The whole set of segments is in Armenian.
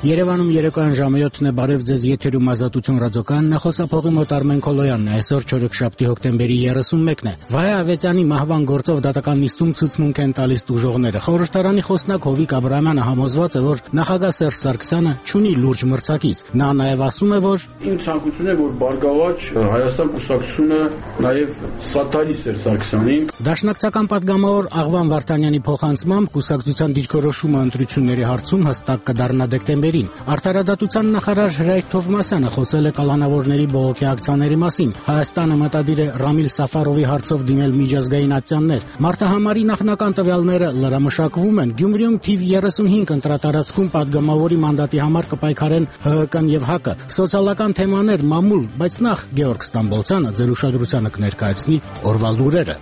Երևանում երեկոյան ժամը 7-ն է, բարև ձեզ, եթերում Ազատություն ռադիոկայանն է, խոսափողի մոտ Արմեն Քոլոյանն է, այսօր չորեքշաբթի հոկտեմբերի 31-ն է։ Վահե Ավետյանի մահվան գործով դատական նիստում ցուցմունք են տալիս տուժողները։ Խորհրդարանի խոսնակ Հովիկ Աբրահամյանը համոզված է, որ նախագահ Սերժ Սարգսյանը չունի լուրջ մրցակից։ Նա նաև ասում է, որ իմ ցանկությունն է, որ Բարգավաճ Հայաստան կուսակցությունը նաև սատարի Սերժ Սարգսյանին։ Դաշնակցական պատգամավոր Աղվան Վարդանյանի փոխանցմամբ կուսակցության դիրքորոշումը ընտրությունների հարցում հստակ կդառնա դեկտեմբերին։ Արդարադատության նախարար Հրայր Թովմասյանը խոսել է կալանավորների բողոքի ակցիաների մասին։ Հայաստանը մտադիր է Ռամիլ Սաֆարովի հարցով դիմել միջազգային ատյաններ։ Մարտահամարի նախնական տվյալները լրամշակվում են։ Գյումրիում թիվ 35 ընտրատարածքում պատգամավորի մանդատի համար կպայքարեն ՀՀԿ-ն եւ ՀԱԿ-ը։ Սոցիալական թեմաներ մամուլ, բայց նախ Գեորգ Ստամբոլցյանը ձեր ուշադրությանը կներկայացնի օրվա լուրերը։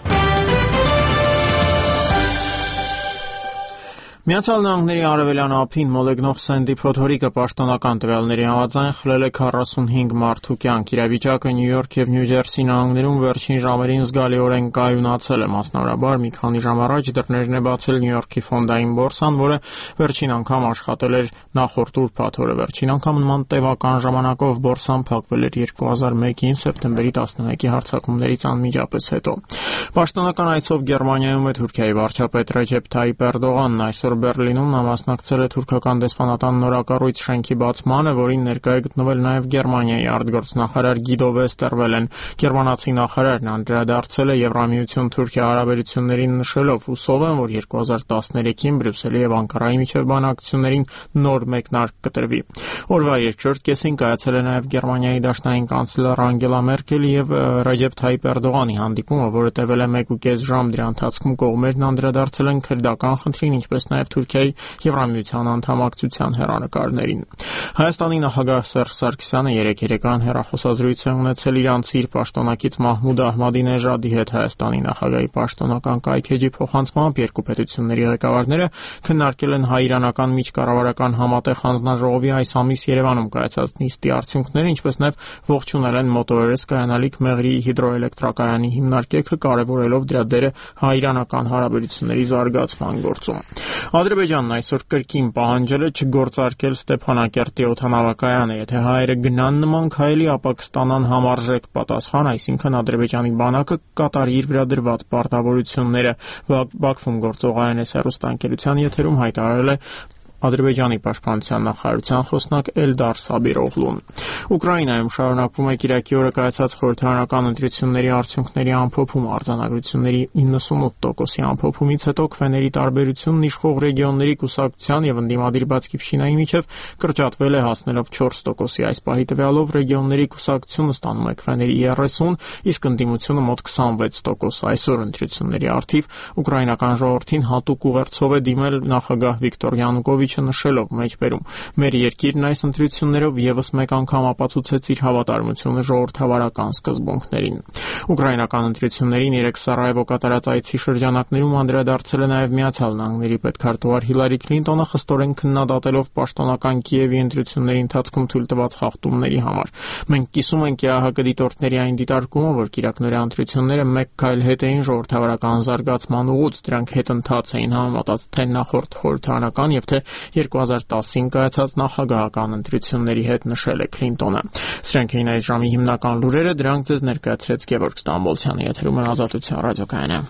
Միացյալ Նահանգների արևելյան ափին մոլեգնող Սենդի փոթորիկը պաշտոնական տվյալների համաձայն խլել է 45 մարդու կյանք։ Իրավիճակը Նյու Յորք եւ Նյու Ջերսի նահանգներում վերջին ժամերին զգալիորեն կայունացել է։ Մասնավորաբար մի քանի ժամ առաջ դռներն է բացել Նյու Յորքի ֆոնդային բորսան, որը վերջին անգամ աշխատել էր նախորդ ուրբաթ օրը։ Վերջին անգամ նման տևական ժամանակով բորսան փակվել էր 2001-ին սեպտեմբերի 11-ի հարձակումներից անմիջապես հետո։ Պաշտոնական այցով Գերմանիայում է Թուրքիայի վարչապետ Ռեջեփ Թայիպ Էրդողանն այսօր Բերլինում նա մասնակցել է թուրքական դեսպանատան նորակառույց շենքի բացմանը, որին ներկայ է գտնվել նաև Գերմանիայի արտգործնախարար Գիդո Վեստերվելեն։ Գերմանացի նախարարն անդրադարձել է Եվրամիություն Թուրքիա հարաբերություններին նշելով. «Հուսով եմ, որ 2013-ին Բրյուսելի եւ Անկարայի միջև բանակցություններին նոր մեկնարկ կտրվի»։ Օրվա երկրորդ կեսին կայացել է նաև Գերմանիայի դաշնային կանցլեր Անգելա Մերկելի եւ Ռեջեփ Թայիպ Էրդողանի հանդիպումը, որը տևել է 1.5 ժամ։ Դրա ընթացքում կողմերն անդրադարձել են քրդական խնդրին, ինչպես նաև Թուրքիայի Եվրամիության անդամակցության հեռանկարներին։ Հայաստանի նախագահ Սերժ Սարգսյանը երեկոյան հեռախոսազրույց է ունեցել իրանցի իր պաշտոնակից Մահմուդ Ահմադինեժադի հետ։ Հայաստանի նախագահի պաշտոնական կայքէջի փոխանցմամբ երկու պետությունների ղեկավարները քննարկել են հայ-իրանական միջկառավարական համատեղ հանձնաժողովի այս ամիս Երևանում կայացած նիստի արդյունքները, ինչպես նաև ողջունել են մոտորերս կայանալիք Մեղրի հիդրոէլեկտրակայանի հիմնարկեքը, կարևորելով դրա դերը հայ-իրանական հարաբերությունների զարգացման գործում։ Ադրբեջանն այսօր կրկին պահանջել է չգործարկել Ստեփանակերտի օդանավակայանը։ Եթե հայերը գնան նման քայլի, ապա կստանան համարժեք պատասխան, այսինքն Ադրբեջանի բանակը կկատարի իր վրա դրված պարտավորությունները։ Բաքվում գործող INS հեռուստաընկերության եթերում հայտարարել է Ադրբեջանի պաշտպանության նախարարության խոսնակ Էլդար Սաբիրօղլուն։ Ուկրաինայում շարունակվում է կիրակի օրը կայացած խորհրդարանական ընտրությունների արդյունքների ամփոփումը։ Արձանագրությունների 98%-ի ամփոփումից հետո քվեների տարբերությունն իշխող ռեգիոնների կուսակցության եւ ընդդիմադիր Բացկիվշինայի միջև կրճատվել է, հասնելով 4%-ի։ Այս պահի տվյալով ռեգիոնների կուսակցությունը ստանում է քվեների 30, իսկ ընդդիմությունը մոտ 26%։ Այսօր ընտրությունների առթիվ ուկրաինական ժողովրդին հատուկ ուղերձով է դիմել նախագահ Վիկտոր Յանուկովիչը, նշելով մեջբերում. «Մեր երկիրն այս ընտրություններով եւս մեկ անգամ ապացուցեց իր հավատարմությունը ժողովրդավարական սկզբունքներին»։ Ուկրաինական ընտրություններին 3 Սարայևո կատարած այցի շրջանակներում անդրադարձել է նաև Միացյալ Նահանգների պետքարտուղար Հիլարի Քլինտոնը, խստորեն քննադատելով պաշտոնական Կիևի ընտրությունների ընթացքում թույլ տված խախտումների համար։ «Մենք կիսում ենք ԵԱՀԿ դիտորդների այն դիտարկումը, որ կիրակնօրյա ընտրությունները մեկ քայլ հետ էին ժողովրդավարական զարգացման ուղուց, դրանք հետընթաց էին համեմատած թե նախորդ խորհրդարանական եւ թե 2010-ին կայացած նախագահական ընտրությունների հետ», նշել է Քլինտոնը։ Սրանք էին այս ժամի հիմնական լուրերը, դրանք ձեզ ներկայացրեց Գևորգ Ստամբոլցյանը, եթերում է Ազատություն ռադիոկայանը։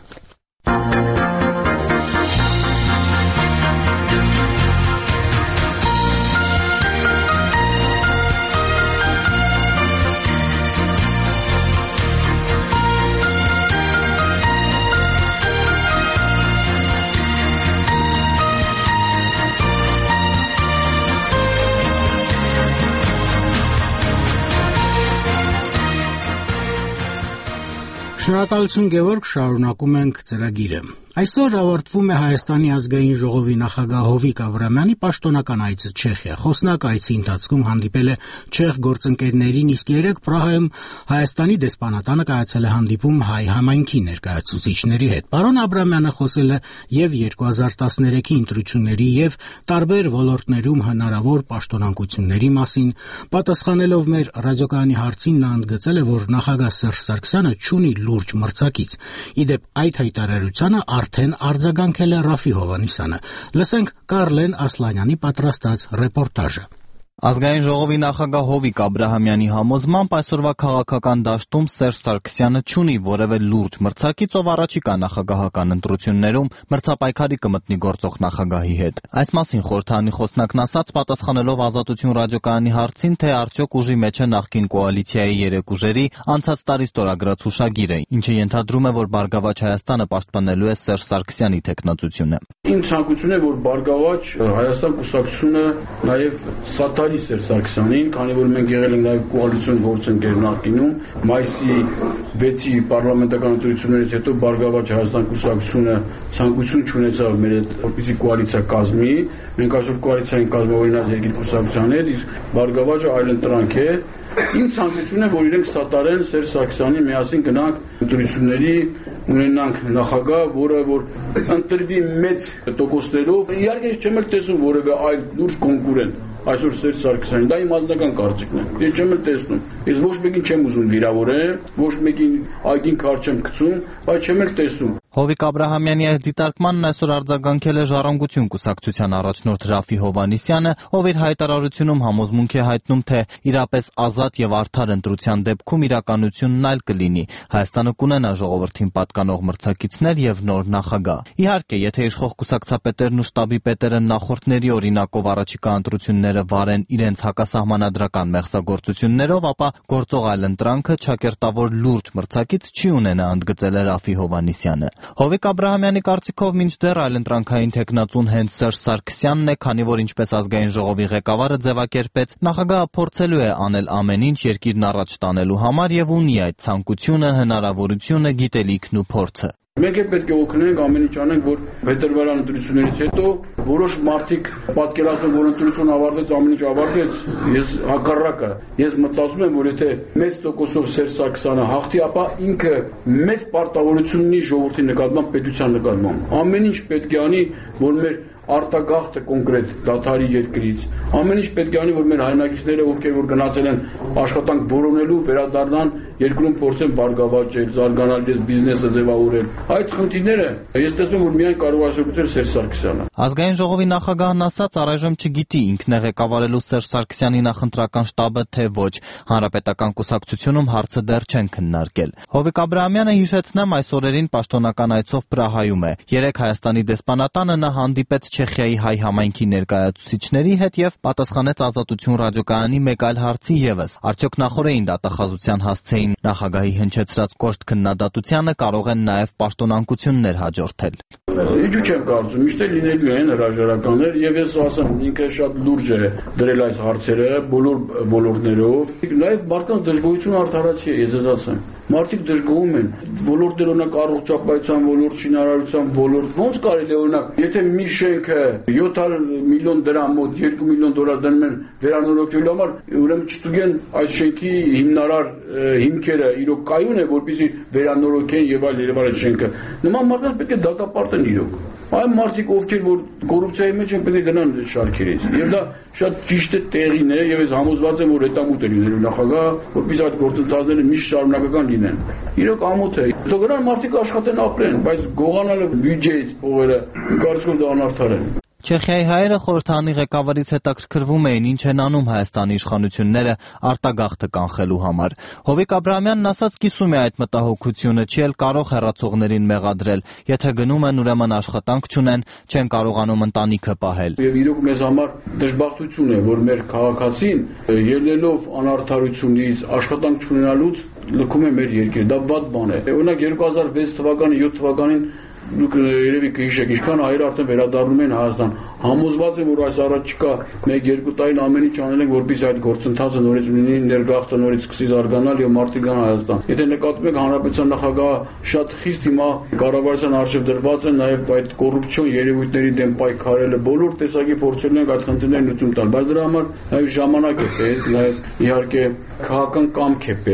Շնորհակալություն Գևորգ, շարունակում ենք ծրագիրը։ Այսօր ավարտվում է Հայաստանի ազգային ժողովի նախագահ Հովիկ Աբրահամյանի պաշտոնական այցը Չեխիա։ Խոսնակ այցի ընթացքում հանդիպել է չեխ գործընկերներին, իսկ երեկ Պրահայում Հայաստանի դեսպանատանը կայացել է հանդիպում հայ համայնքի ներկայացուցիչների հետ։ Պարոն Աբրահամյանը խոսել է եւ 2013-ի ընտրությունների եւ տարբեր ոլորտներում հնարավոր պաշտոնանկությունների մասին։ Պատասխանելով մեր ռադիոկայանի հարցին նա ընդգծել է, որ նախագահ Սերժ Սարգսյանը չունի լուրջ մրցակից։ Իդեպ այդ հայտարարությանը արդեն արձագանքել է Ռաֆի Հովհաննիսյանը։ Լսենք Կարլեն Ասլանյանի պատրաստած ռեպորտաժը։ Ազգային ժողովի նախագահ Հովիկ Աբրահամյանի համոզմամբ այսօրվա քաղաքական դաշտում Սերժ Սարգսյանը չունի որևէ լուրջ մրցակից, ով առաջիկա նախագահական ընտրություններում մրցապայքարի կմտնի գործող նախագահի հետ։ Այս մասին խորհրդարանի խոսնակն ասաց, պատասխանելով Ազատություն ռադիոկայանի հարցին, թե արդյոք ուժի մեջ է նախկին կոալիցիայի 3 ուժերի անցած տարի ստորագրած հուշագիրը, ինչը ենթադրում է, որ Բարգավաճ Հայաստանը պաշտպանելու է Սերժ Սարգսյանի թեկնածությունը։ Իմ ցանկությունն է, որ Բարգավաճ Հայաստան կուսակցությունը նաև սատարի Սերժ Սարգսյանին, քանի որ մենք եղել ենք նաև կոալիցիոն գործընկեր նախկինում, մայիսի 6-ի պարլամենտական ընտրություններից հետո Բարգավաճ Հայաստան կուսակցությունը ցանկություն չունեցավ մեր հետ որպեսզի կոալիցիա կազմի, մենք այսօր կոալիցիա ենք կազմավորած երկու կուսակցության հետ, իսկ Բարգավաճը այլընտրանք է։ Իմ ցանկությունն է, որ իրենք սատարեն Սերժ Սարգսյանին, միասին գնանք ընտրությունների, ունենանք նախագահ, որը որ ընտրվի մեծ տոկոսներով։ Իհարկե չեմ էլ տեսնում որևէ այլ լուրջ կոնկուրենտ այսօր Սերժ Սարգսյանին, դա իմ ազնական կարծիքն է։ Ես չեմ էլ տեսնում։ Ես ոչ մեկին չեմ ուզում վիրավորել, ոչ մեկին այգին քար չեմ գցում, բայց չեմ էլ տեսնում։ Հովիկ Աբրահամյանի այս դիտարկմանն այսօր արձագանքել է Ժառանգություն կուսակցության առաջնորդ Ռաֆի Հովհաննիսյանը, ով իր հայտարարությունում համոզմունք է հայտնում, թե իրապես ազատ եւ արդար ընտրության դեպքում իրականությունն այլ կլինի։ Հայաստանը կունենա ժողովրդին պատկանող մրցակիցներ եւ նոր նախագահ։ Իհարկե, եթե իշխող կուսակցապետերն ու շտաբի պետերը նախորդների օրինակով առաջիկա ընտրությունները վարեն իրենց հակասահմանադրական մեղսագործություններով, ապա գործող այլընտրանքը ճակերտավոր լուրջ մրցակից չի ունենա, ընդգծել է Ռաֆի Հովհաննիսյանը։ Հովիկ Աբրահամյանի կարծիքով մինչդեռ այլընտրանքային թեկնածուն հենց Սերժ Սարգսյանն է, քանի որ ինչպես ազգային ժողովի ղեկավարը ձևակերպեց, նախագահը փորձելու է անել ամեն ինչ երկիրն առաջ տանելու համար եւ ունի այդ ցանկությունը, հնարավորությունը, գիտելիքն ու փորձը։ Մենք էլ պետք է օգնենք, ամեն ինչ անենք, որ փետրվարյան ընտրություններից հետո որոշ մարդիկ պատկերացնում, որ ընտրությունը ավարտվեց, ամեն ինչ ավարտվեց, ես հակառակը։ Ես մտածում եմ, որ եթե մեծ տոկոսով Սերժ Սարգսյանը հաղթի, ապա ինքը մեծ պարտավորություն ունի ժողովրդի նկատմամբ, պետության նկատմամբ։ Ամեն ինչ պետք է անի, որ մեր արտագաղթը կոնկրետ դադարի երկրից։ Ամեն ինչ պետք է անի, որ մեր հայրենակիցները, ովքեր որ գնացել են աշխատանք որոնելու, վերադառնան երկրում փորձեն բարգավաճել, զարգանալ, բիզնեսը ձևավորել։ Այդ խնդիրները ես տեսնում եմ, որ միայն կարող է լուծել Սերժ Սարգսյանը։ Ազգային ժողովի նախագահն ասաց, առայժմ չգիտի ինքն է ղեկավարելու Սերժ Սարգսյանի նախընտրական շտաբը, թե ոչ։ Հանրապետական կուսակցությունում հարցը դեռ չեն քննարկել։ Հովիկ Աբրահամյանը, հիշեցնեմ, այս օրերին պաշտոնական այցով Պրահայում է։ Երեկ Հայաստանի դեսպանատանը նա հանդիպեց Չեխիայի հայ համայնքի ներկայացուցիչների հետ եւ պատասխանեց Ազատություն ռադիոկայանի մեկ այլ հարցի եւս։ Արդյոք նախորդին դատախազության հասցեին նախագահի հնչեցրած կոշտ քննադատությանը կարող են նաեւ պաշտոնանկություններ հաջորդել։ Ինչու՞ չեմ կարծում, միշտ լինելու են հրաժարականներ եւ ես ասեմ, ինքը շատ լուրջ է դրել այս հարցերը բոլոր ոլորտներով։ Նաեւ մարդկանց դժգոհությունը արդարացի է, ես ասեմ։ Մարդիկ դժգոհում են, ոլորտներ օրինակ առողջապահության ոլորտ, շինարարության ոլորտ, ոնց կարելի է օրինակ, եթե մի շենքը 700 միլիոն դրամ մոտ 2 միլիոն դոլար դնում են վերանորոգելու համար, ուրեմն չտուգեն այս շենքի հիմնարար հիմքերը իրոք կայուն է, որպեսզի վերանորոգեն եւ այլ շենքը։ Նման մարդկանց պետք է դատապարտեն իրոք։ Այն մարդիկ, ովքեր որ կոռուպցիայի մեջ են, պետք է գնան շարքերից։ Եվ դա շատ ճիշտ է, տեղին է, եւ ես համոզված եմ, որ հետամուտ է լինելու նախագահ, որպեսզի այդ գործընթացները միշտ շարունակական լինեն։ Իրոք ամոթ է։ Թող գնան մարդիկ աշխատեն, ապրեն, բայց գողանալը բյուջեից փողերը, կարծում դա անարդար է։ Չեխիայի հայերը խորհրդարանի ղեկավարից հետաքրքրվում էին, ինչ են անում Հայաստանի իշխանությունները արտագաղթը կանխելու համար։ Հովիկ Աբրահամյանն ասաց, կիսում է այդ մտահոգությունը, չի էլ կարող հեռացողներին մեղադրել։ Եթե գնում են, ուրեմն աշխատանք չունեն, չեն կարողանում ընտանիքը պահել։ Եվ իրոք մեզ համար դժբախտություն է, որ մեր քաղաքացին ելնելով անարդարությունից, աշխատանք չունենալուց լքում է մեր երկիրը։ Դա վատ բան է։ Օրինակ 2006 թվականի, 7 թվականին դուք երևի կհիշեք, ինչքան հայեր արդեն վերադառնում են Հայաստան։ Համոզված եմ, որ այս առաջիկա 1-2 տարին ամեն ինչ անել ենք, որպեսզի այդ գործընթացը նորից լինի, ներգաղթը նորից սկսի զարգանալ եւ մարդիկ գան Հայաստան։ Եթե նկատում եք, հանրապետության նախագահը շատ խիստ հիմա կառավարության արժեվ դրված է նաեւ այդ կոռուպցիոն երևույթների դեմ պայքարելը, բոլոր տեսակի փորձել ենք այդ խնդիրներին լուծում տալ, բայց դրա համար նաեւ ժամանակ է պետք, նաեւ իհարկե քաղաքական կամք է պետք։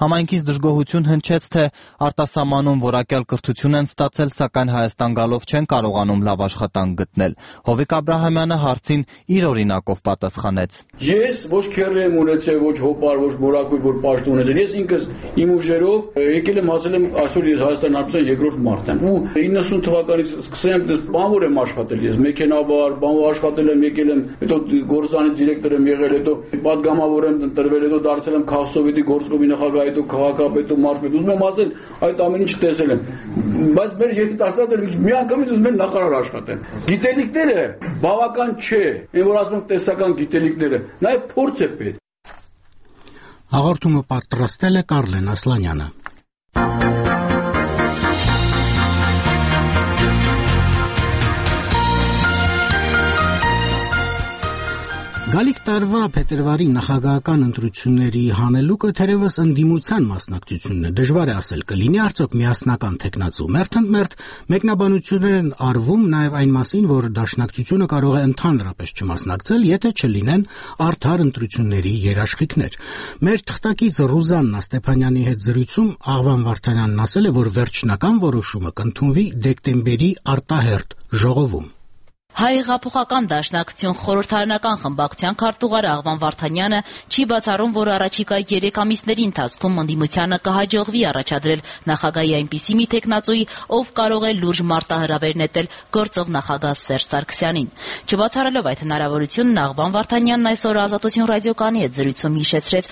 Համայնքից դժգոհություն հնչեց, թե արտասահմանում որակյալ կրթություն են ստացել, սակայն Հայաստան գալով չեն կարողանում լավ աշխատանք գտնել։ Հովիկ Աբրահամյանը հարցին իր օրինակով պատասխանեց. Ես ոչ քեռի եմ ունեցել, ոչ հոպար, ոչ մորակույր, որ պաշտ ունեցել։ Ես ինքս իմ ուժերով եկել եմ, հասել եմ, այսօր ես Հայաստան Հանրապետության երկրորդ մարդ եմ։ Ու 90 թվականից սկսեմ բանվոր եմ աշխատել, ես մեքենավար, բանվոր աշխատել եմ, եկել եմ, հետո գործանի դիրեկտոր եմ եղել, հետո պատգամավոր եմ ընտրվել, հետո դարձել եմ Քաղաքսովետի գործկոմի նախագահ, հետո քաղաքապետ ու մարզպետ։ Ուզում եմ ասել, այդ ամեն ինչ տեսել եմ։ Բայց մեր երիտասարդները միանգամից ուզում են նախարար աշխատեն։ Գիտելիքները բավական չէ, այն որ ասում եմ տեսական գիտելիքները, նաև փորձ է պետք։ Հաղորդումը պատրաստել է Կարլեն Ասլանյանը։ Գալիք տարվա փետրվարի նախագահական ընտրությունների հանելուկը թերևս ընդդիմության մասնակցությունն է։ Դժվար է ասել, կլինի արդյոք միասնական թեկնածու։ Մերթ մեկնաբանություններ են արվում նաև այն մասին, որ դաշնակցությունը կարող է ընդհանրապես չմասնակցել, եթե չլինեն արդար ընտրությունների երաշխիքներ։ Մեր թղթակից Ռուզաննա Ստեփանյանի հետ զրույցում Աղվան Վարդանյանն ասել է, որ վերջնական որոշումը կընդունվի դեկտեմբերի արտահերթ ժողովում։ Հայ-հեղափոխական դաշնակցություն խորհրդարանական խմբակցության քարտուղար Աղվան Վարդանյանը չի բացառում, որ առաջիկա 3 ամիսների ընթացքում ընդդիմությանը կհաջողվի առաջադրել նախագահի այնպիսի մի թեկնածուի, ով կարող է լուրջ մարտահրավեր նետել գործող նախագահ Սերժ Սարգսյանին։ Չբացառելով այդ հնարավորությունն, Աղվան Վարդանյանն այսօր Ազատություն ռադիոկայանի հետ զրույցում հիշեցրեց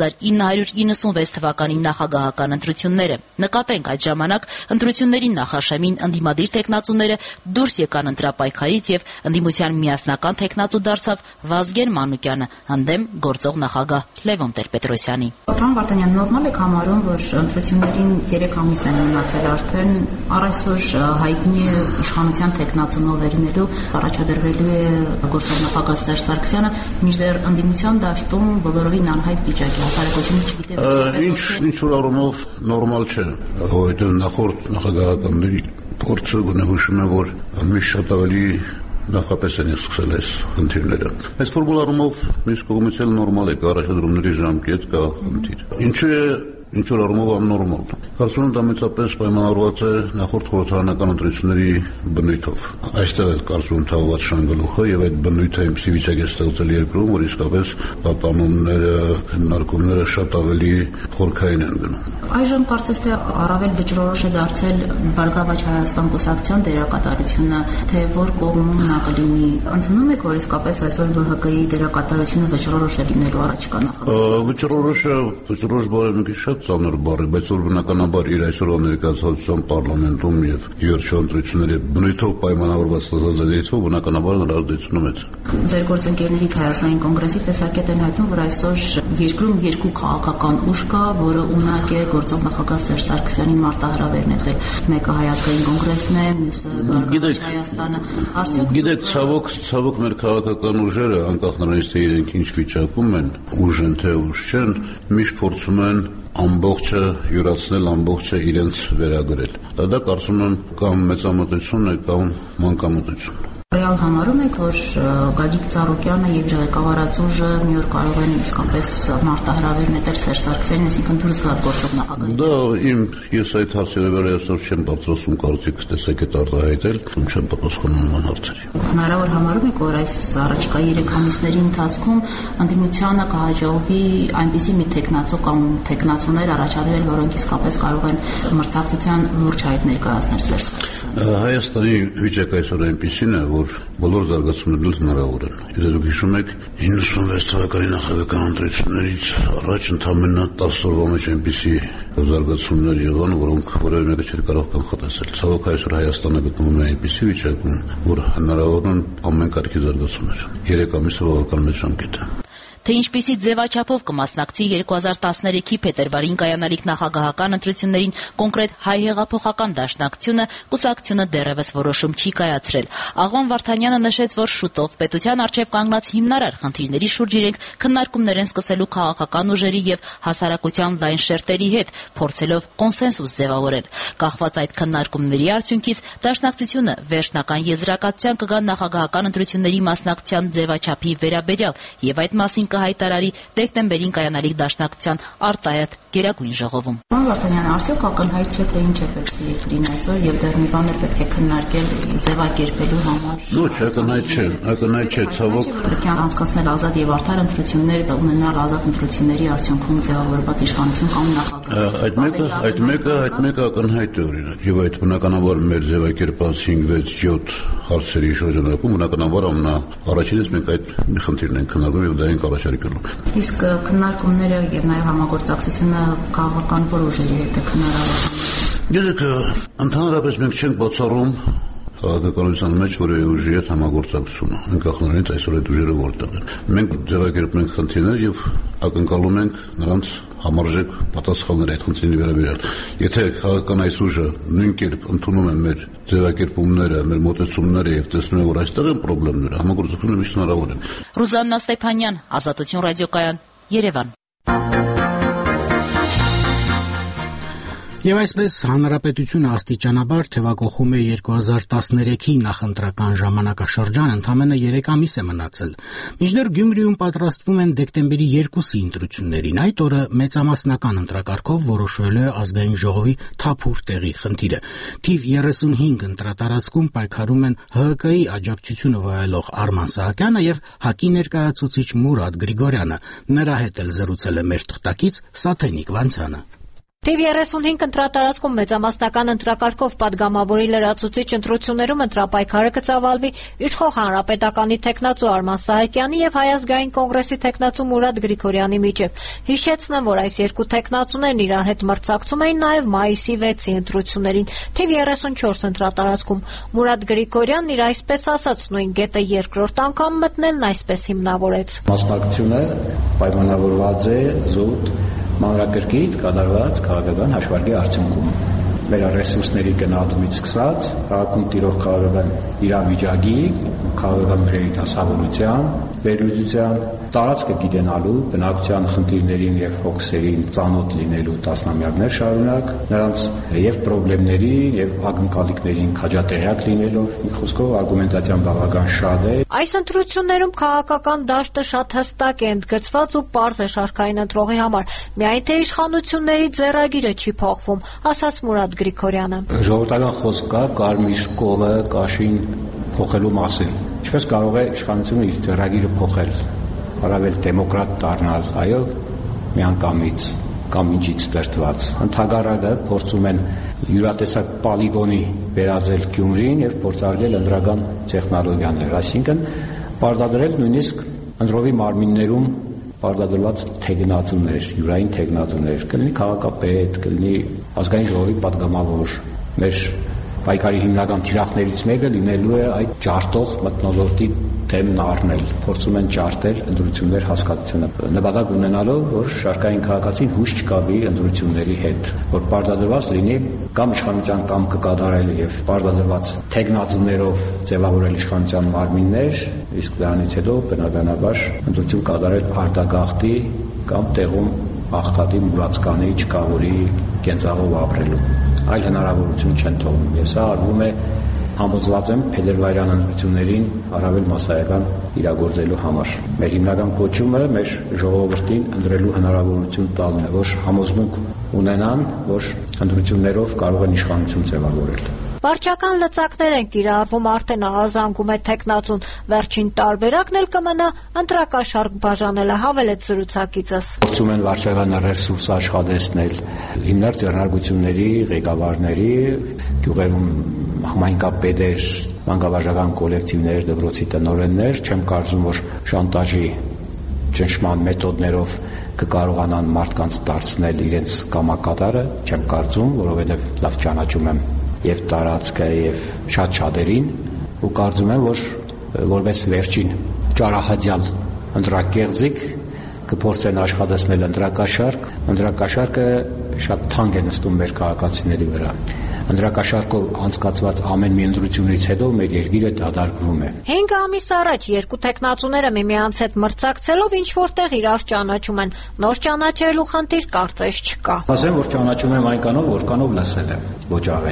1996 թվականի նախագահական ընտրությունները։ Նկատենք, այդ ժամանակ ընտրությունների նախաշեմին ընդդիմադիր թեկնածուները դուրս եկան ընտրապայքարից եւ ընդդիմության միասնական թեկնածու դարձավ Վազգեն Մանուկյանը, հանդեմ գործող նախագահ Լևոն Տեր-Պետրոսյանի։ Աղվան Վարդանյան, նորմալ է համարում, որ ընտրություններին 3 ամիս են մնացել արդեն, առ այսօր հայտնի է իշխանության թեկնածու վերնելու առաջադրվելու է գործող նախագահ Սերժ Սարգսյանը, մինչդեռ ընդդիմության դաշտում բոլորովին անհայտ վիճակ է, հասարակությունը չգիտե ինչ որ առումով նորմալ չէ, որովհետեւ նախորդ նախագահականների փորձը գնահատում է, որ մի շատ ավելի նախապես են սկսել այս խնդիրները։ Այս ֆորմուլարումով մյուս կողմից էլ նորմալ է, կա առաջադրումների ժամկետ, կա խնդիր։ Ինչու է ինչ որ առումով աննորմալ։ Կարծում եմ դա մեծապես պայմանավորված է նախորդ խորհրդարանական ընտրությունների բնույթով։ Այստեղ է կարծում եմ թաղված շանգալուխը եւ այդ բնույթը այնպեսի վիճակ է ստեղծել երկրում, որ իսկապես պատանումները, քննարկումները շատ ավելի խորքային են գնում։ Այժմ կարծես թե առավել վճռորոշ է դարձել Բարգավաճ Հայաստան կուսակցության դերակատարությունը, թե որ կողմում նա կլինի։ Ընդունում եք, որ իսկապես այսօր ԲՀԿ-ի դերակատարությունը վճռորոշ է լինելու առաջիկա նախագահ։ Վճռորոշ բառը մի քիչ շատ ծանր բառ է, բայց որ բնականաբար իր այսօր ներկայացության պարլամենտում եւ վերջո ընտրությունների բնույթով պայմանավորված ստացածներից բնականաբար նրա ազդեցությունը մեծ է։ Ձեր գործընկերներից Հայաստանի կոնգրեսի տեսակետ են հայտնում, որ այսօր երկրում երկու քաղաքական ուժ կա, որը ունակ է գործող նախագահ Սերժ Սարգսյանին մարտահրավերն է տել։ Մեկը Հայաստանի կոնգրեսն է, մյուսը Բարգավաճ Հայաստանը։ Արդյոք գիտեք, ցավոք մեր քաղաքական ուժերը, անկախ նրանից թե իրենք ինչ վիճակում են, ուժ են թե ուժ չեն, միշտ փորձում են ամբողջը յուրացնել, ամբողջը իրենց վերագրել։ Դա կարծում եմ կամ մեծամտություն է, կամ մանկամտություն։ Ռեալ համարում եք, որ Գագիկ Ծառուկյանը եւ իր ղեկավարած ուժը մի օր կարող են իսկապես մարտահրավեր նետել Սերժ Սարգսյանին, այսինքն դուրս գալ գործող նախագահի։ Դա ես այդ հարցերը վերահսկում չեմ բարձրացում կարծիք տեսակետ արտահայտել, չեմ պատասխանում այն հարցերի։ Հնարավոր համարում եք, որ այս առաջիկա 3 ամիսների ընթացքում ընդդիմությանը կհաջողվի այնպիսի մի թեկնածու կամ թեկնածուներ առաջադրել, որոնք իսկապես կարող են մրցակցության լուրջ հայտ ներկայացնել Սերժ Սարգսյանին։ Հայաստանի վիճակը այսօր այնպիսին է, որ բոլոր զարգացումներն հնարավոր են։ Եթե դուք հիշում եք 96 թվականի նախագահական ընտրություններից առաջ ընդամենը 10 օրվա մեջ այնպիսի զարգացումներ եղան, որոնք որևէ մեկը չէր կարող կանխատեսել։ Ցավոք այսօր Հայաստանը գտնվում է այնպիսի վիճակում, որ հնարավոր են ամեն կարգի զարգացումներ։ 3 ամիսը բավական մեծ ժամկետ է։ Թե ինչպիսի ձևաչափով կմասնակցի 2013-ի փետրվարին կայանալիք նախագահական ընտրություններին կոնկրետ հայ-հեղափոխական դաշնակցությունը, կուսակցությունը դեռևս որոշում չի կայացրել։ Աղվան Վարդանյանը նշեց, որ շուտով պետության առջև կանգնած հիմնարար խնդիրների շուրջ իրենք քննարկումներ են սկսելու քաղաքական ուժերի եւ հասարակության լայն շերտերի հետ, փորձելով կոնսենսուս ձևավորել։ Կախված այդ քննարկումների արդյունքից դաշնակցությունը վերջնական եզրակացության կգա նախագահական ընտրությունների մասնակցության ձևաչափի վերաբերյալ եւ այդ մասին կհայտարարի դեկտեմբերին կայանալիք դաշնակցության արտահայտ գերագույն ժողովում։ Պարոն Վարդանյան, արդյոք ակնհայտ չէ, թե ինչ է պետք է լինի այսօր եւ դեռ մի բան պետք է քննարկել ձևակերպելու համար։ Ոչ, ակնհայտ չէ, ցավոք։ Պետք է անցկացնել ազատ եւ արդար ընտրություններ, ունենալ ազատ ընտրությունների արդյունքում ձևավորված իշխանություն կամ նախագահ։ Այդ մեկը ակնհայտ է օրինակ, եւ այդ բնականաբար մեր ձևակերպած 5-6-7 հարցերի շրջանակում բնականաբար առաջինից մենք այդ մի խնդիրն ենք քննարկում եւ դա ենք առաջարկելու։ Իսկ քննարկումները եւ նաեւ համագործակցությունը քաղաքական որ ուժերի հետ է քննարկվում։ Գիտեք, ընդհանրապես մենք չենք բացառում քաղաքականության մեջ որևէ ուժի հետ համագործակցությունը, անկախ նրանից այսօր այդ ուժերը որտեղ են։ Մենք ձևակերպում ենք խնդիրներ եւ ակնկալում ենք նրանց համարժեք պատասխաններ այդ խնդրի վերաբերյալ։ Եթե քաղաքական այս ուժը նույն կերպ ընդունում է մեր ձևակերպումները, մեր մոտեցումները եւ տեսնում է, որ այստեղ են խնդիրները, համագործակցությունը միշտ հնարավոր է։ Ռուզաննա Ստեփանյան, Ազատություն ռադիոկայան, Երևան։ Եվ այսպես հանրապետությունը աստիճանաբար թևակողում է 2013-ի նախընտրական ժամանակաշրջան, ընդամենը 3 ամիս է մնացել։ Մինչդեռ Գյումրիում պատրաստվում են դեկտեմբերի 2-ի ընտրություններին։ Այդ օրը մեծամասնական ընտրակարգով որոշվելու է ազգային ժողովի թափուր տեղի խնդիրը։ Թիվ 35 ընտրատարածքում պայքարում են ՀՀԿ-ի աջակցությունը վայելող Արման Սահակյանը եւ ՀԱԿ-ի ներկայացուցիչ Մուրադ Գրիգորյանը։ Նրա հետ էլ զրուցել է մեր թղթակից Սաթենիկ Վանցյանը։ Թիվ 35 ընտրատարածքում մեծամասնական ընտրակարգով падգամավորի լրացուցիչ ընտրություններում ընտրապայքարը կծավալվի իշխող հանրապետականի տեխնացու Արման Սահակյանի եւ Հայ ազգային կոնգրեսի տեխնացու Մուրադ Գրիգորյանի միջև։ Հիշեցնեմ, որ այս երկու տեխնացուներն իրար հետ մրցակցում էին նաեւ մայիսի 6-ի ընտրություններին։ Թիվ 34 ընտրատարածքում Մուրադ Գրիգորյանն իր այսպես ասած նույն գետը երկրորդ անգամ մտնելն այսպես հիմնավորեց։ Մասնակցությունը պայմանավորված է զուտ մանրակրկիտ կատարված քաղաքական հաշվարկի արդյունքում։ Մեր ռեսուրսների գնահատումից սկսած, քաղաքում տիրող քաղաքական իրավիճակի, քաղաքական ուժերի դասավորության, վերլուծության, տարածքը գիտենալու, բնակչության խնդիրներին եւ ֆոկուսերին ծանոթ լինելու տասնամյակներ շարունակ, նրանց եւ խնդիրներին եւ ակնկալիքներին քաջատեղյակ լինելով, մի խոսքով արգումենտացիան բավական շատ է։ Այս ընտրություններում քաղաքական դաշտը շատ հստակ է ընդգծված ու պարզ է շարքային ընտրողի համար։ Միայն թե իշխանությունների ձեռագիրը չի փոխվում, ասաց Մուրադ Գրիգորյանը։ Ժողովրդական խոսք կա կարմիր կովը կաշին փոխելու մասին։ Ինչպես կարող է իշխանությունը իր ձեռագիրը փոխել, առավել դեմոկրատ դառնալ, այո, միանգամից կամ ինչից դրդված։ Ընդհանրապես փորձում են յուրատեսակ պոլիգոնի վերածել Գյումրին եւ փորձարկել ընտրական տեխնոլոգիաներ, այսինքն պարտադրել նույնիսկ ընտրովի մարմիններում պարտադրված թեկնածուներ, յուրային թեկնածուներ, կլինի քաղաքապետ, կլինի ազգային ժողովի падգամավոր։ Մեր պայքարի հիմնական թիրախներից մեկը լինելու է այդ ջարդող մթնոլորտի դեմն առնել, փորձում են ջարդել ընտրություններ հասկացությունը, նպատակ ունենալով, որ շարքային քաղաքացին հույս չկավի ընտրությունների հետ, որ պարտադրված լինի կամ իշխանության կամ կկատարել եւ պարտադրված թեկնածուներով ձևավորել իշխանության մարմիններ, իսկ դրանից հետո բնականաբար ընտրություն կատարել արտագաղթի կամ տեղում աղթատի մուրացկանի չկավորի կենցաղով ապրելու։ Այլ հնարավորություն չեն թողնում։ Եվ սա արվում է համոզված եմ փետրվարյան ընտրություններին առավել մասսայական իրագործելու համար։ Մեր հիմնական կոչումը մեր ժողովրդին ընտրելու հնարավորություն տալն է, որ համոզմունք ունենան, որ ընտրություններով կարող են իշխանություն ձևավորել։ Վարչական լծակներ են կիրառվում, արդեն ահազանգում է տեխնացուն, վերջին տարբերակն էլ կմնա ընտրակաշարք բաժանելը, հավելեց զրուցակիցս։ Փորձում են վարչական ռեսուրս աշխատեցնել հիմնարկ ձեռնարկությունների ղեկավարների, գյուղերում համայնքապետեր, մանկավարժական կոլեկտիվներ, դպրոցի տնօրեններ, չեմ կարծում, որ շանտաժի ճնշման մեթոդներով կկարողանան մարդկանց դարձնել իրենց կամակատարը, չեմ կարծում, որովհետև լավ ճանաչում եմ եւ տարածքը եւ շատ-շատերին ու կարծում եմ, որ որպես վերջին ճարահատյալ ընտրակեղծիկ կփորձեն աշխատեցնել ընտրակաշարքը շատ թանկ է նստում մեր քաղաքացիների վրա։ Ընտրակաշարքով անցկացված ամեն մի ընտրությունից հետո մեր երկիրը դադարվում է։ 5 ամիս առաջ երկու տեխնացուները միմյանց հետ մրցակցելով ինչ որտեղ իրար ճանաչում են, նոր ճանաչելու խնդիր կարծես չկա։ Ասեմ, որ ճանաչում եմ այնքանով, որքանով լսել եմ, ոչ ավելին։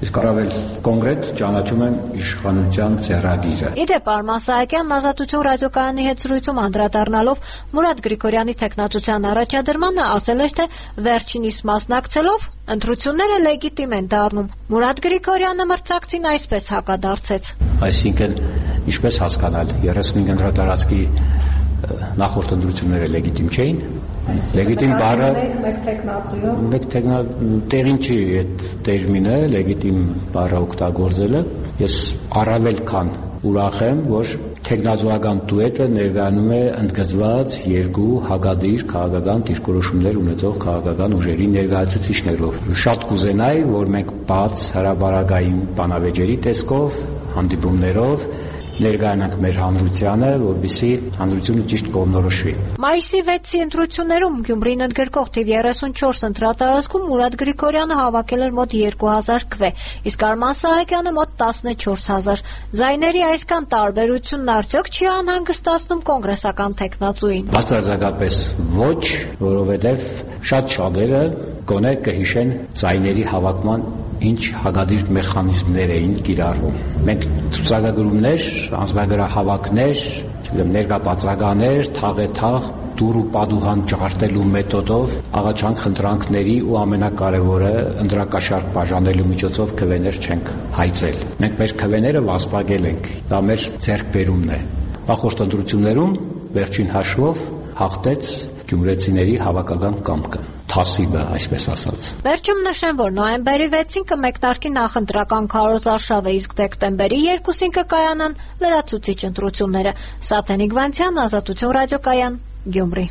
Իսկ առավել կոնկրետ ճանաչում եմ իշխանության ձեռագիրը։ Իդեպ Արման Սահակյանն Ազատություն ռադիոկայանի հետ զրույցում անդրադառնալով Մուրադ Գրիգորյանի թեկնածության առաջադրմանը ասել էր, թե վերջինիս մասնակցելով ընտրությունները լեգիտիմ են դառնում։ Մուրադ Գրիգորյանը մրցակցին այսպես հակադարձեց. Այսինքն, ինչպես հասկանալ, 35 ընտրատարածքի նախորդ ընտրությունները լեգիտիմ չէին։ Լեգիտիմ բառը մեկ տեղին չի այդ տերմինը լեգիտիմ բառը օգտագործելը։ Ես առավել քան ուրախ եմ, որ թեկնածուական դուետը ներկայանում է ընդգծված երկու հակադիր քաղաքական դիրքորոշումներ ունեցող քաղաքական ուժերի ներկայացուցիչներով։ Շատ կուզենայի, որ մենք բաց հրապարակային բանավեճերի տեսքով, հանդիպումներով ներկայանանք մեր հանրությանը, որպեսզի հանրությունը ճիշտ կողմնորոշվի։ Մայիսի 6-ի ընտրություններում Գյումրին ընդգրկող թիվ 34 ընտրատարածքում Մուրադ Գրիգորյանը հավաքել էր մոտ 2000 քվե, իսկ Արման Սահակյանը մոտ 14000։ Ձայների այսքան տարբերությունն արդյոք չի անհանգստացնում կոնգրեսական թեկնածուին։ Բացարձակապես ոչ, որովհետև շատ շատերը գոնե կհիշեն ձայների հավաքման ինչ հակադիր մեխանիզմներ էին կիրառվում։ Մենք ցուցակագրումներ, անձնագրահավաքներ, ներկայացականներ, թաղեթաղ, դուր ու պատուհան ջարդելու մեթոդով աղաչանք խնդրանքների ու ամենակարևորը ընտրակաշարք բաժանելու միջոցով քվեներ չենք հայցել։ Մենք մեր քվեները վաստակել ենք։ Դա մեր ձեռքբերումն է։ Նախորդ ընտրություններում վերջին հաշվով հաղթեց գյումրեցիների հավաքական կամքը։ Թասիբը, այսպես ասած։ Վերջում նշեմ, որ նոյեմբերի 6-ին կմեկնարկի նախընտրական քարոզարշավը, իսկ դեկտեմբերի 2-ին կկայանան լրացուցիչ ընտրությունները։ Սաթենիկ Վանցյան, Ազատություն ռադիոկայան, Գյումրի։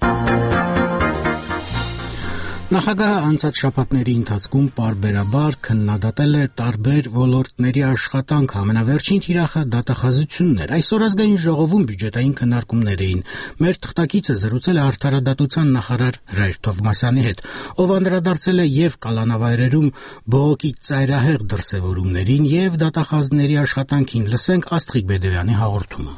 Նախագահը անցած շաբաթների ընթացքում պարբերաբար քննադատել է տարբեր ոլորտների աշխատանք, ամենավերջին թիրախը դատախազությունն էր։ Այսօր ազգային ժողովում բյուջետային քննարկումներ էին։ Մեր թղթակիցը զրուցել է արդարադատության նախարար Հրայր Թովմասյանի հետ, ով անդրադարձել է եւ կալանավայրերում բողոքի ծայրահեղ դրսեւորումներին եւ դատախազների աշխատանքին։ Լսենք Աստղիկ Բեդևյանի հաղորդումը։